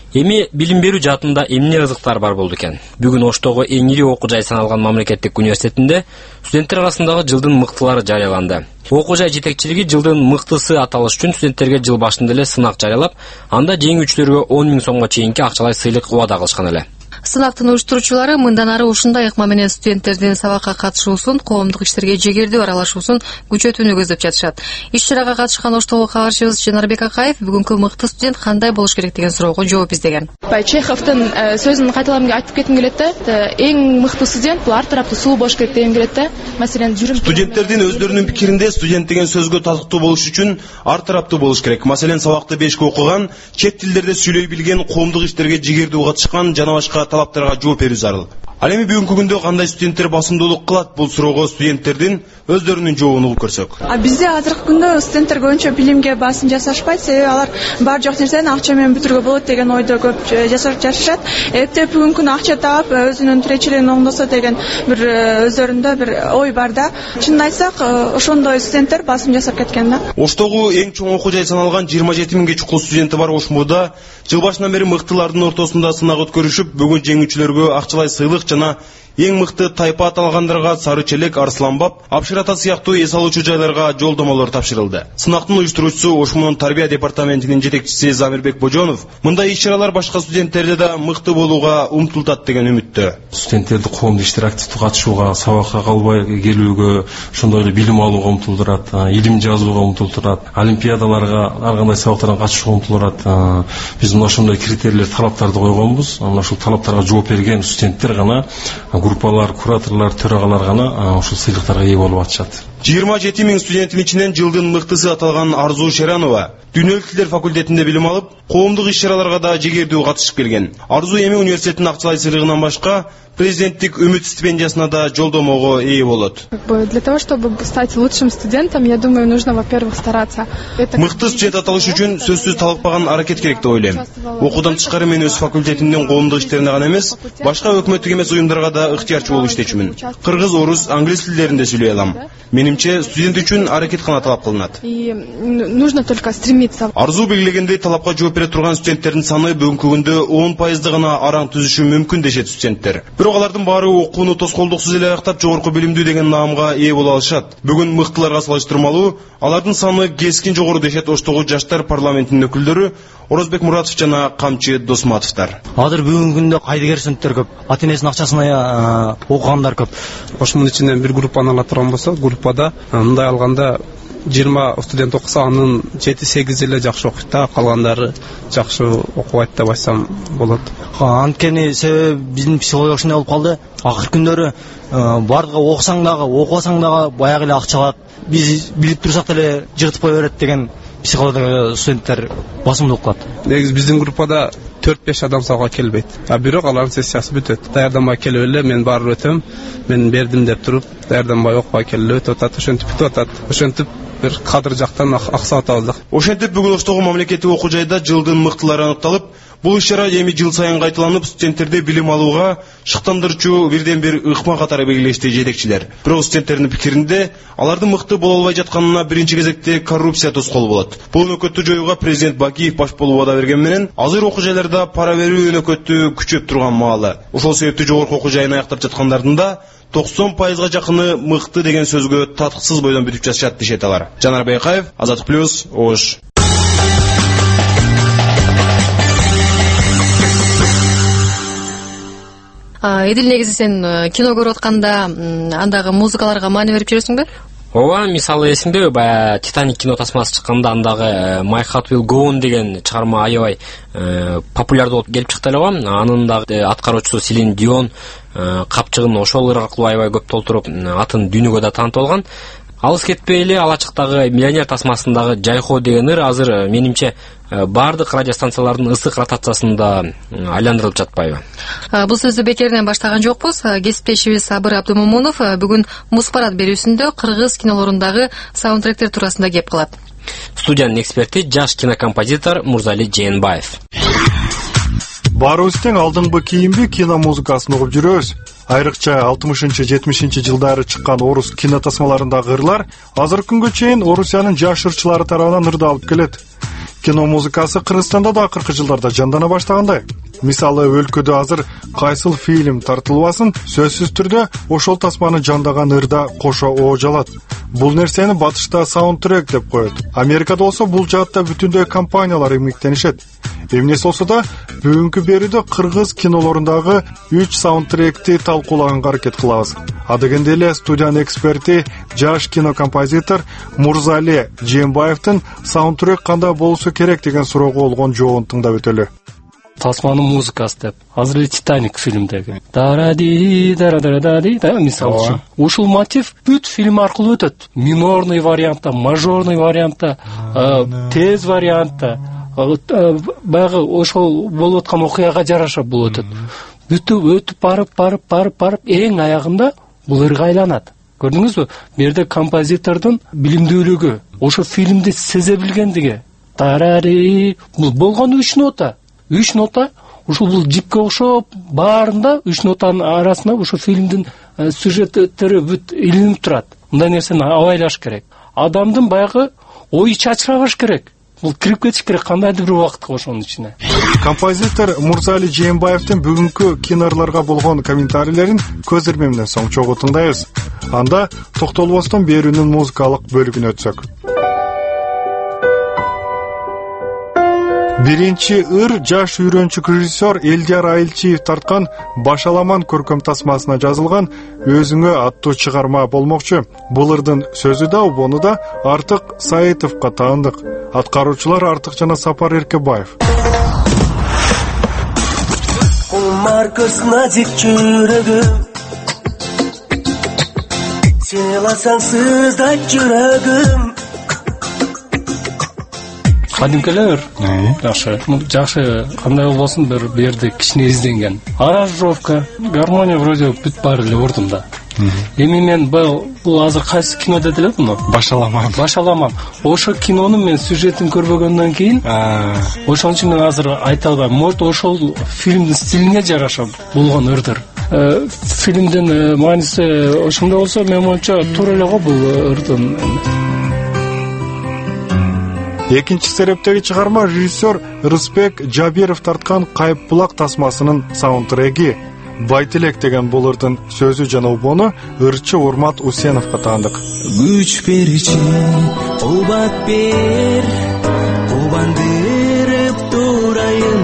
[SPEAKER 20] Эми билим берүү жаатында эмне ызыктар бар болду экен? Бүгүн Оштогу эң ири окуу жай саналган мамлекеттик университетинде студенттер арасындагы жылдын мыктылары жарыяланды. Окуу жай жетекчилиги жылдын мыктысы аталыш үчүн студенттерге жыл башында эле сынак жарыялап, анда жеңүүчүлөргө 10 000 сомго чейинки акчалай сыйлык убада кылышкан эле.
[SPEAKER 19] Сынактын уюштуруучулары мындан ары ушундай ыкма менен студенттердин сабакка катышуусун, коомдук иштерге жегердүү аралашуусун күчөтүүнү көздөп жатышат. Иш-чарага катышкан Оштогу кабарчыбыз Жанарбек Акаев бүгүнкү мыкты студент кандай болуш керек деген суроого жооп издеген.
[SPEAKER 12] Чеховдун сөзүн кайталагым айтып кетким келет да. Эң мыкты студент бул ар тараптуу сулуу болуш керек дегим келет да. Маселен,
[SPEAKER 14] студенттердин өздөрүнүн пикиринде студент деген сөзгө татыктуу болуш үчүн ар тараптуу болуш керек. Маселен, сабакты 5 окуган, чет тилдерде сүйлөй билген, коомдук иштерге жигердүү катышкан жана башка талаптарга жооп берүү зарыл. Ал эми бүгүнкү күндө кандай студенттер басымдуулук кылат, бул суроого студенттердин өздөрүнүн жообун угуп көрсөк.
[SPEAKER 15] Бизде азыркы күндө студенттер көбүнчө билимге басым жасашпайт, себеби алар бар жок нерсени акча менен бүтүргө болот деген ойдо көп жашашат. Эптеп бүгүнкү күнү акча таап, өзүнүн тиречилигин оңдосо деген бир өздөрүндө бир ой бар да. Чынын айтсак, ошондой студенттер басым жасап кеткен да.
[SPEAKER 14] Оштогу эң чоң окуу жай саналган 27 000 чукул студенти бар Ошмуда жыл башынан бери мыктылардын ортосунда сынак өткөрүшүп, бүгүн жеңүүчүлөргө акчалай сыйлык жана эң мыкты тайпа аталгандарга сары челек, арсланбап, апшырата сыяктуу эс алуучу жайларга жолдомолор тапшырылды. Сынактын уюштуруучусу Ошмунун тарбия департаментинин жетекчиси Замирбек Божонов мындай иш-чаралар башка студенттерди да мыкты болууга умтултат деген үмүттө.
[SPEAKER 24] Студенттерди коомдук иштерге активдүү катышууга, сабакка калбай келүүгө, ошондой эле билим алууга умтулдурат, илим жазууга умтулдурат, олимпиадаларга, ар кандай сабактарга катышууга умтулдурат. Биз мына ошондой критерийлер, талаптарды койгонбуз. Мына ушул талаптарга жооп берген студенттер гана, группалар, кураторлор, төрагалар гана ушул сыйлыктарга ээ болуп атышат.
[SPEAKER 14] 27 000 студенттин ичинен жылдын мыктысы аталган Арзу Шеранова дүйнөлүк тилдер факультетинде билим алып, коомдук иш-чараларга да жигердүү катышып келген. Арзу эми университеттин акчалай сыйлыгынан башка президенттик үмүт стипендиясына да жолдомого ээ болот.
[SPEAKER 12] Для того, чтобы стать лучшим студентом, я думаю, нужно, во-первых, стараться.
[SPEAKER 14] Мыкты студент аталыш үчүн сөзсүз талыкпаган аракет керек деп ойлойм. Окуудан тышкары мен өз факультетимдин коомдук иштерине гана эмес, башка өкмөттүк эмес уюмдарга да ыктыярчы болуп иштечүмүн. Кыргыз, орус, англис тилдеринде сүйлөй алам. Менимче, студент үчүн аракет гана талап кылынат.
[SPEAKER 12] И нужно только стремиться.
[SPEAKER 14] Арзу белгилегендей, талапка жооп бере турган студенттердин саны бүгүнкү күндө 10% гана араң түзүшү мүмкүн дешет студенттер. Бирок алардын баары окууну тоскоолдуксуз эле аяктап жогорку билимдүү деген наамга ээ боло алышат. Бүгүн мыктыларга салыштырмалуу алардын саны кескин жогору дешет Оштогу жаштар парламентинин өкүлдөрү Орозбек Муратов жана Камчы Досматовдор.
[SPEAKER 25] Азыр бүгүнкү күндө кайдыгер студенттер көп, ата энесинин акчасына окугандар көп.
[SPEAKER 26] Ошмунун ичинен бир группаны ала турган болсо, группада мындай алганда 20 студент окуса, анын 7-8 эле жакшы окуйт да, калгандары жакшы окубайт деп айтсам болот.
[SPEAKER 25] Анткени себеби биздин психология ушундай болуп калды. Акыркы күндөрү бардыгы окусаң дагы, окубасаң дагы баягы эле акча алат. Биз билип турсак деле жыгытып кое берет деген психология студенттер басымдуулук кылат.
[SPEAKER 26] Негизи биздин группада 4-5 адам сабакка келбейт. Бирок алардын сессиясы бүтөт. Даярданбай келип эле мен барып өтөм, мен бердим деп туруп, даярданбай окубай келип өтүп атат, ошентип бүтүп атат. Ошентип бир кадыр жактан аксап атабыз да.
[SPEAKER 14] Ошентип бүгүн Оштогу мамлекеттик окуу жайда жылдын мыктылары аныкталып, бул иш-чара эми жыл сайын кайталанып, студенттерди билим алууга шыктандырчу бирден бир ыкма катары белгилешти жетекчилер. Бирок студенттердин пикиринде, алардын мыкты боло албай жатканына биринчи кезекте коррупция тоскоол болот. Бул өнөкөттү жоюуга президент Бакиев баш болуп убада берген менен, азыр окуу жайларда пара берүү өнөкөттү күчөп турган маалы. Ошол себептүү жогорку окуу жайын аяктап жаткандардын да 90%га жакыны мыкты деген сөзгө татыксыз бойдон бүтүп жатышат дешет алар. Жанарбек Акаев, Азаттык плюс, Ош.
[SPEAKER 19] Эдил, негизи сен кино көрүп атканда андагы музыкаларга маани берип жүрөсүңбү?
[SPEAKER 20] Ооба, мисалы эсиңдеби, баягы Титаник кино тасмасы чыкканда андагы My Heart Will Go On деген чыгарма аябай популярдуу болуп келип чыкты эле го. Анын дагы аткаруучусу Селин Дион капчыгын ошол ыргактуу аябай көп толтуруп, атын дүйнөгө да таанытып алган. Алыс кетпей эле ала чактагы Миллионер тасмасындагы Жайхо деген ыр азыр менимче бардык радиостанциялардын ысык ротациясында айландырылып жатпайбы?
[SPEAKER 19] Бул сөздү бекеринен баштаган жокпуз. Кесиптешибиз Сабыр Абдумомунов бүгүн Муспарат берүүсүндө кыргыз кинолорундагы саундтректер туурасында кеп кылат.
[SPEAKER 20] Студиянын эксперти жаш кинокомпозитор Мурзали Жээнбаев.
[SPEAKER 27] Баарыбыз тең алдыңкы кийинби кино музыкасын угуп жүрөбүз. Айрыкча 60-70 жылдары чыккан орус кинотасмаларындагы ырлар азыркы күнгө чейин Орусиянын жаш ырчылары тарабынан ырдалып келет. Кино музыкасы Кыргызстанда да акыркы жылдарда жандана баштагандай. Мисалы, өлкөдө азыр кайсыл фильм тартылбасын, сөзсүз түрдө ошол тасманы жандаган ырда кошо оожалат. Бул нерсени батышта саундтрек деп коет. Америкада болсо бул жаатта бүтүндөй компаниялар эмгектенишет. Эмнеси болсо да бүгүнкү берүүдө кыргыз кинолорундагы 3 саундтректи талкуулаганга аракет кылабыз. Адегенде эле студиянын эксперти, жаш кинокомпозитор Мурзали Жээнбаевдин саундтрек кандай болсо керек деген суроого болгон жообун тыңдап өтөлү.
[SPEAKER 3] Тасманын музыкасы деп. Азыр эле Титаник фильмдеги. Даради, дарадаради, да, мисалы үчүн. Ушул мотив бүт фильм аркылуу өтөт. Минорный вариантта, мажорный вариантта, тез вариантта, баягы ошол болуп аткан окуяга жараша бул өтөт. Бүтүп өтүп барып эң аягында бул ырга айланат. Көрдүңүзбү? Бу жерде композитордун билимдүүлүгү, ошо фильмди сезе билгендиги. Тарари, бул болгону 3 нота. 3 нота, ушул бул жипке окшоп, баарында 3 нотанын арасында ушул фильмдин сюжеттери бүт илинип турат. Мындай нерсени абайлаш керек. Адамдын баягы ою чачырабаш керек. Бул кирип кетиш керек кандайдыр бир убакытка ошонун ичине.
[SPEAKER 27] Композитор Мурзали Жээнбаевдин бүгүнкү кинолорго болгон комментарийлерин көз ирмемден соң чогуу тыңдайбыз. Анда токтолбостон берүүнүн музыкалык бөлүгүнө өтсөк. Биринчи ыр жаш үйрөнчүк режиссер Элдияр Айылчиев тарткан Башаламан көркөм тасмасына жазылган Өзүңө аттуу чыгарма болмокчу. Бул ырдын сөзү да, убону да Артык Саитовго таандык. Аткаруучулар Артык жана Сапар Эркебаев.
[SPEAKER 5] Кумар көз назик жүрөгүм, сени алсаң сыздайт жүрөгүм.
[SPEAKER 3] Кадимкелер, жакшы, кандай болбосун бир жерде кичине изденген. Аранжировка, гармония вроде бүт баары эле ордунда. Эми мен бул азыр кайсы кино дедиле буну? Башаламан. Ошо кинонун мен сюжетин көрбөгөндөн кийин, ошон үчүн мен азыр айта албайм. Может, ошол фильмдин стилине жараша болгон ырдыр. Фильмдин мааниси ошондой болсо, мен моюнча туура эле го бул ырдын.
[SPEAKER 27] Экинчи серептеги чыгарма режиссер Рысбек Жабиров тарткан Кайып булак тасмасынын саундтреги. Байтилек деген бул ырдын сөзү жана убону ырчы Урмат Усеновго таандык.
[SPEAKER 5] Күч беричи, кубат бер, кубандырып турайын,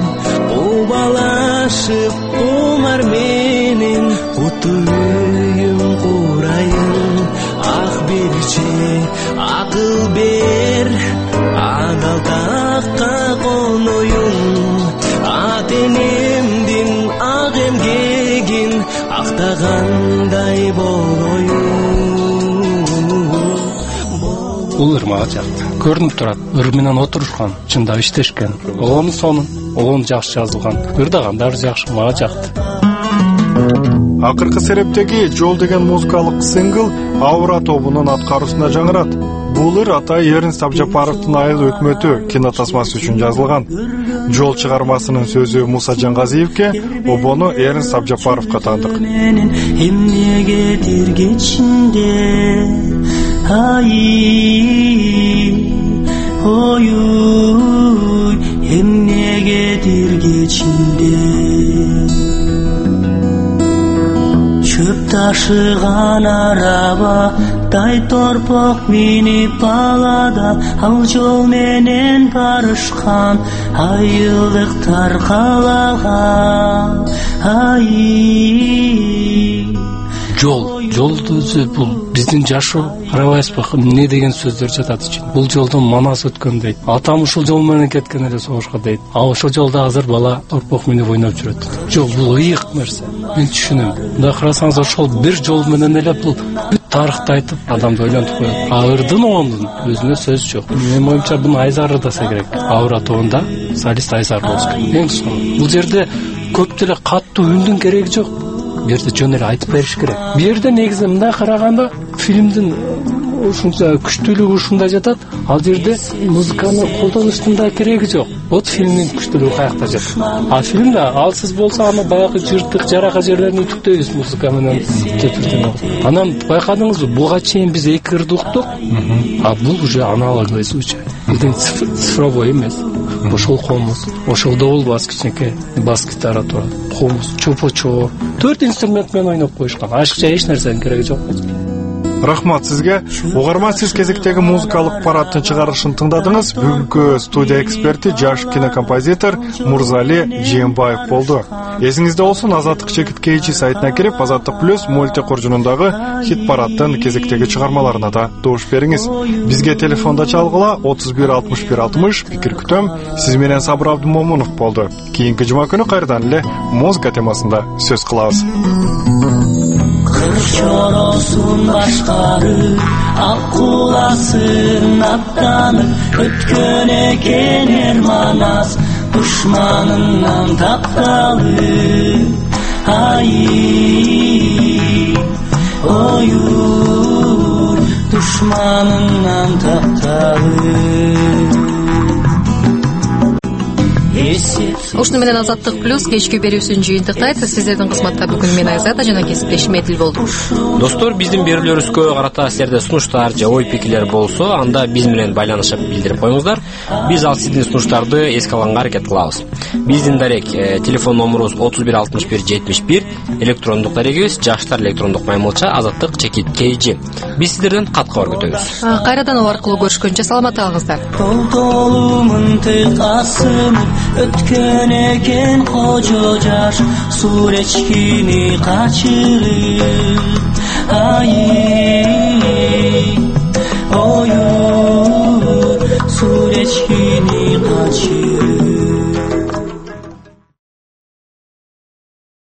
[SPEAKER 5] кубалашып кумар менен, утуйым курайын, ак беричи, акыл бер, адал такка коноюн, атенемдин ак эмгегин актагандай болоюн.
[SPEAKER 3] Бул ыр мага жакты. Көрүнүп турат, ыр менен отурушкан, чындап иштешкен. Огонун сонун, огон жакшы жазылган. Ырдагандары жакшы, мага жакты.
[SPEAKER 27] Акыркы серептеги Жол деген музыкалык сингл Аура тобунун аткаруусунда жаңырат. Бул ыр атай Эрнст Абжапаровдун Айыл өкмөтү кино тасмасы үчүн жазылган. Жол чыгармасынын сөзү Муса Жаңгазиевке, обону Эрнст Абжапаровго таандык.
[SPEAKER 5] Эмнеге тиргечинде, ой, эмнеге тиргечинде. Çöp taşıgan araba, tay torpok minip balada, al jol menen barışkan, ayılıktar kalaga,
[SPEAKER 3] Жолду өзү бул биздин жашоо карабайсызбы эмне деген сөздөр жатат ичин. Бул жолдон манас өткөн дейт. Атам ушул жол менен кеткен эле согушка дейт. А ошол жолдо азыр бала торпок минип ойноп жүрөт. Жол бул ыйык нерсе. Мен түшүнөм. Мында карасаңыз ошол бир жол менен эле бул бүт тарыхты айтып, адамды ойлонтуп коет. А ырдын оңдун өзүнө сөз жок. Менин оюмча буну Айзар ырдаса керек. Аура тобунда солист Айзар болсун. Эң сонун. Бул жерде көп деле каттуу үндүн кереги жок. Бу жерде жөн эле айтып бериш керек. Бу жерде негизи мындай караганда фильмдин ушунча күчтүүлүгү ушунда жатат. Ал жерде музыканы колдонуштун да кереги жок. Вот фильмдин күчтүүлүгү каякта жатат. А фильмде алсыз болсо аны баягы жыртык жарака жерлерин үтүктөйбүз музыка менен. Анан байкадыңызбы, буга чейин биз эки ырды уктук. А бул уже аналоговый случай. биздин цифровой эмес, ошол комуз, ошолдо бол кичинекей бас гитара турат, комуз, чопочо, 4 инструмент менен ойноп коюшкан. Ашыкча эч нерсенин кереги жок.
[SPEAKER 27] Рахмат сизге. Угарман, сиз кезектеги музыкалык парадтын чыгарылышын тыңдадыңыз. Бүгүнкү студия эксперти жаш кинокомпозитор Мурзали Жээнбаев болду. Эсиңизде болсун, Азаттык чекит KG сайтына кирип, Азаттык плюс мульти коржунундагы хит парадтын кезектеги чыгармаларына да добуш бериңиз. Бизге телефонда чалгыла 31 61 60 пикир күтөм. Сиз менен Сабыр Абдумомунов болду. Кийинки жума күнү кайрадан эле музыка темасында сөз кылабыз.
[SPEAKER 5] Çorosun başkarı, akkulasın attanı, ötkön eken ermanas, düşmanından taptalı. Ay, oyur, düşmanından taptalı.
[SPEAKER 19] Ушуну менен Азаттык плюс кечки берүүсүн жыйынтыктайт. Сиздердин кызматта бүгүн мен Айзада жана кесиптешим Эдил болду.
[SPEAKER 20] Достор, биздин берүүлөрүбүзгө карата силерде сунуштар же ой пикирлер болсо, анда биз менен байланышып билдирип коюңуздар. Биз ал сиздин сунуштарды эске алганга аракет кылабыз. Биздин дарек телефон номерубуз 31 61 71, электрондук дарегибиз жаштар электрондук маймылча азаттык чекит KG. Биз сиздерден кат кабар күтөбүз.
[SPEAKER 19] Кайрадан ал аркылуу көрүшкөнчө саламат калыңыздар.
[SPEAKER 5] Ötkön eken koca caş, sureçkini kaçırır. Ay, oyur, sureçkini kaçırır.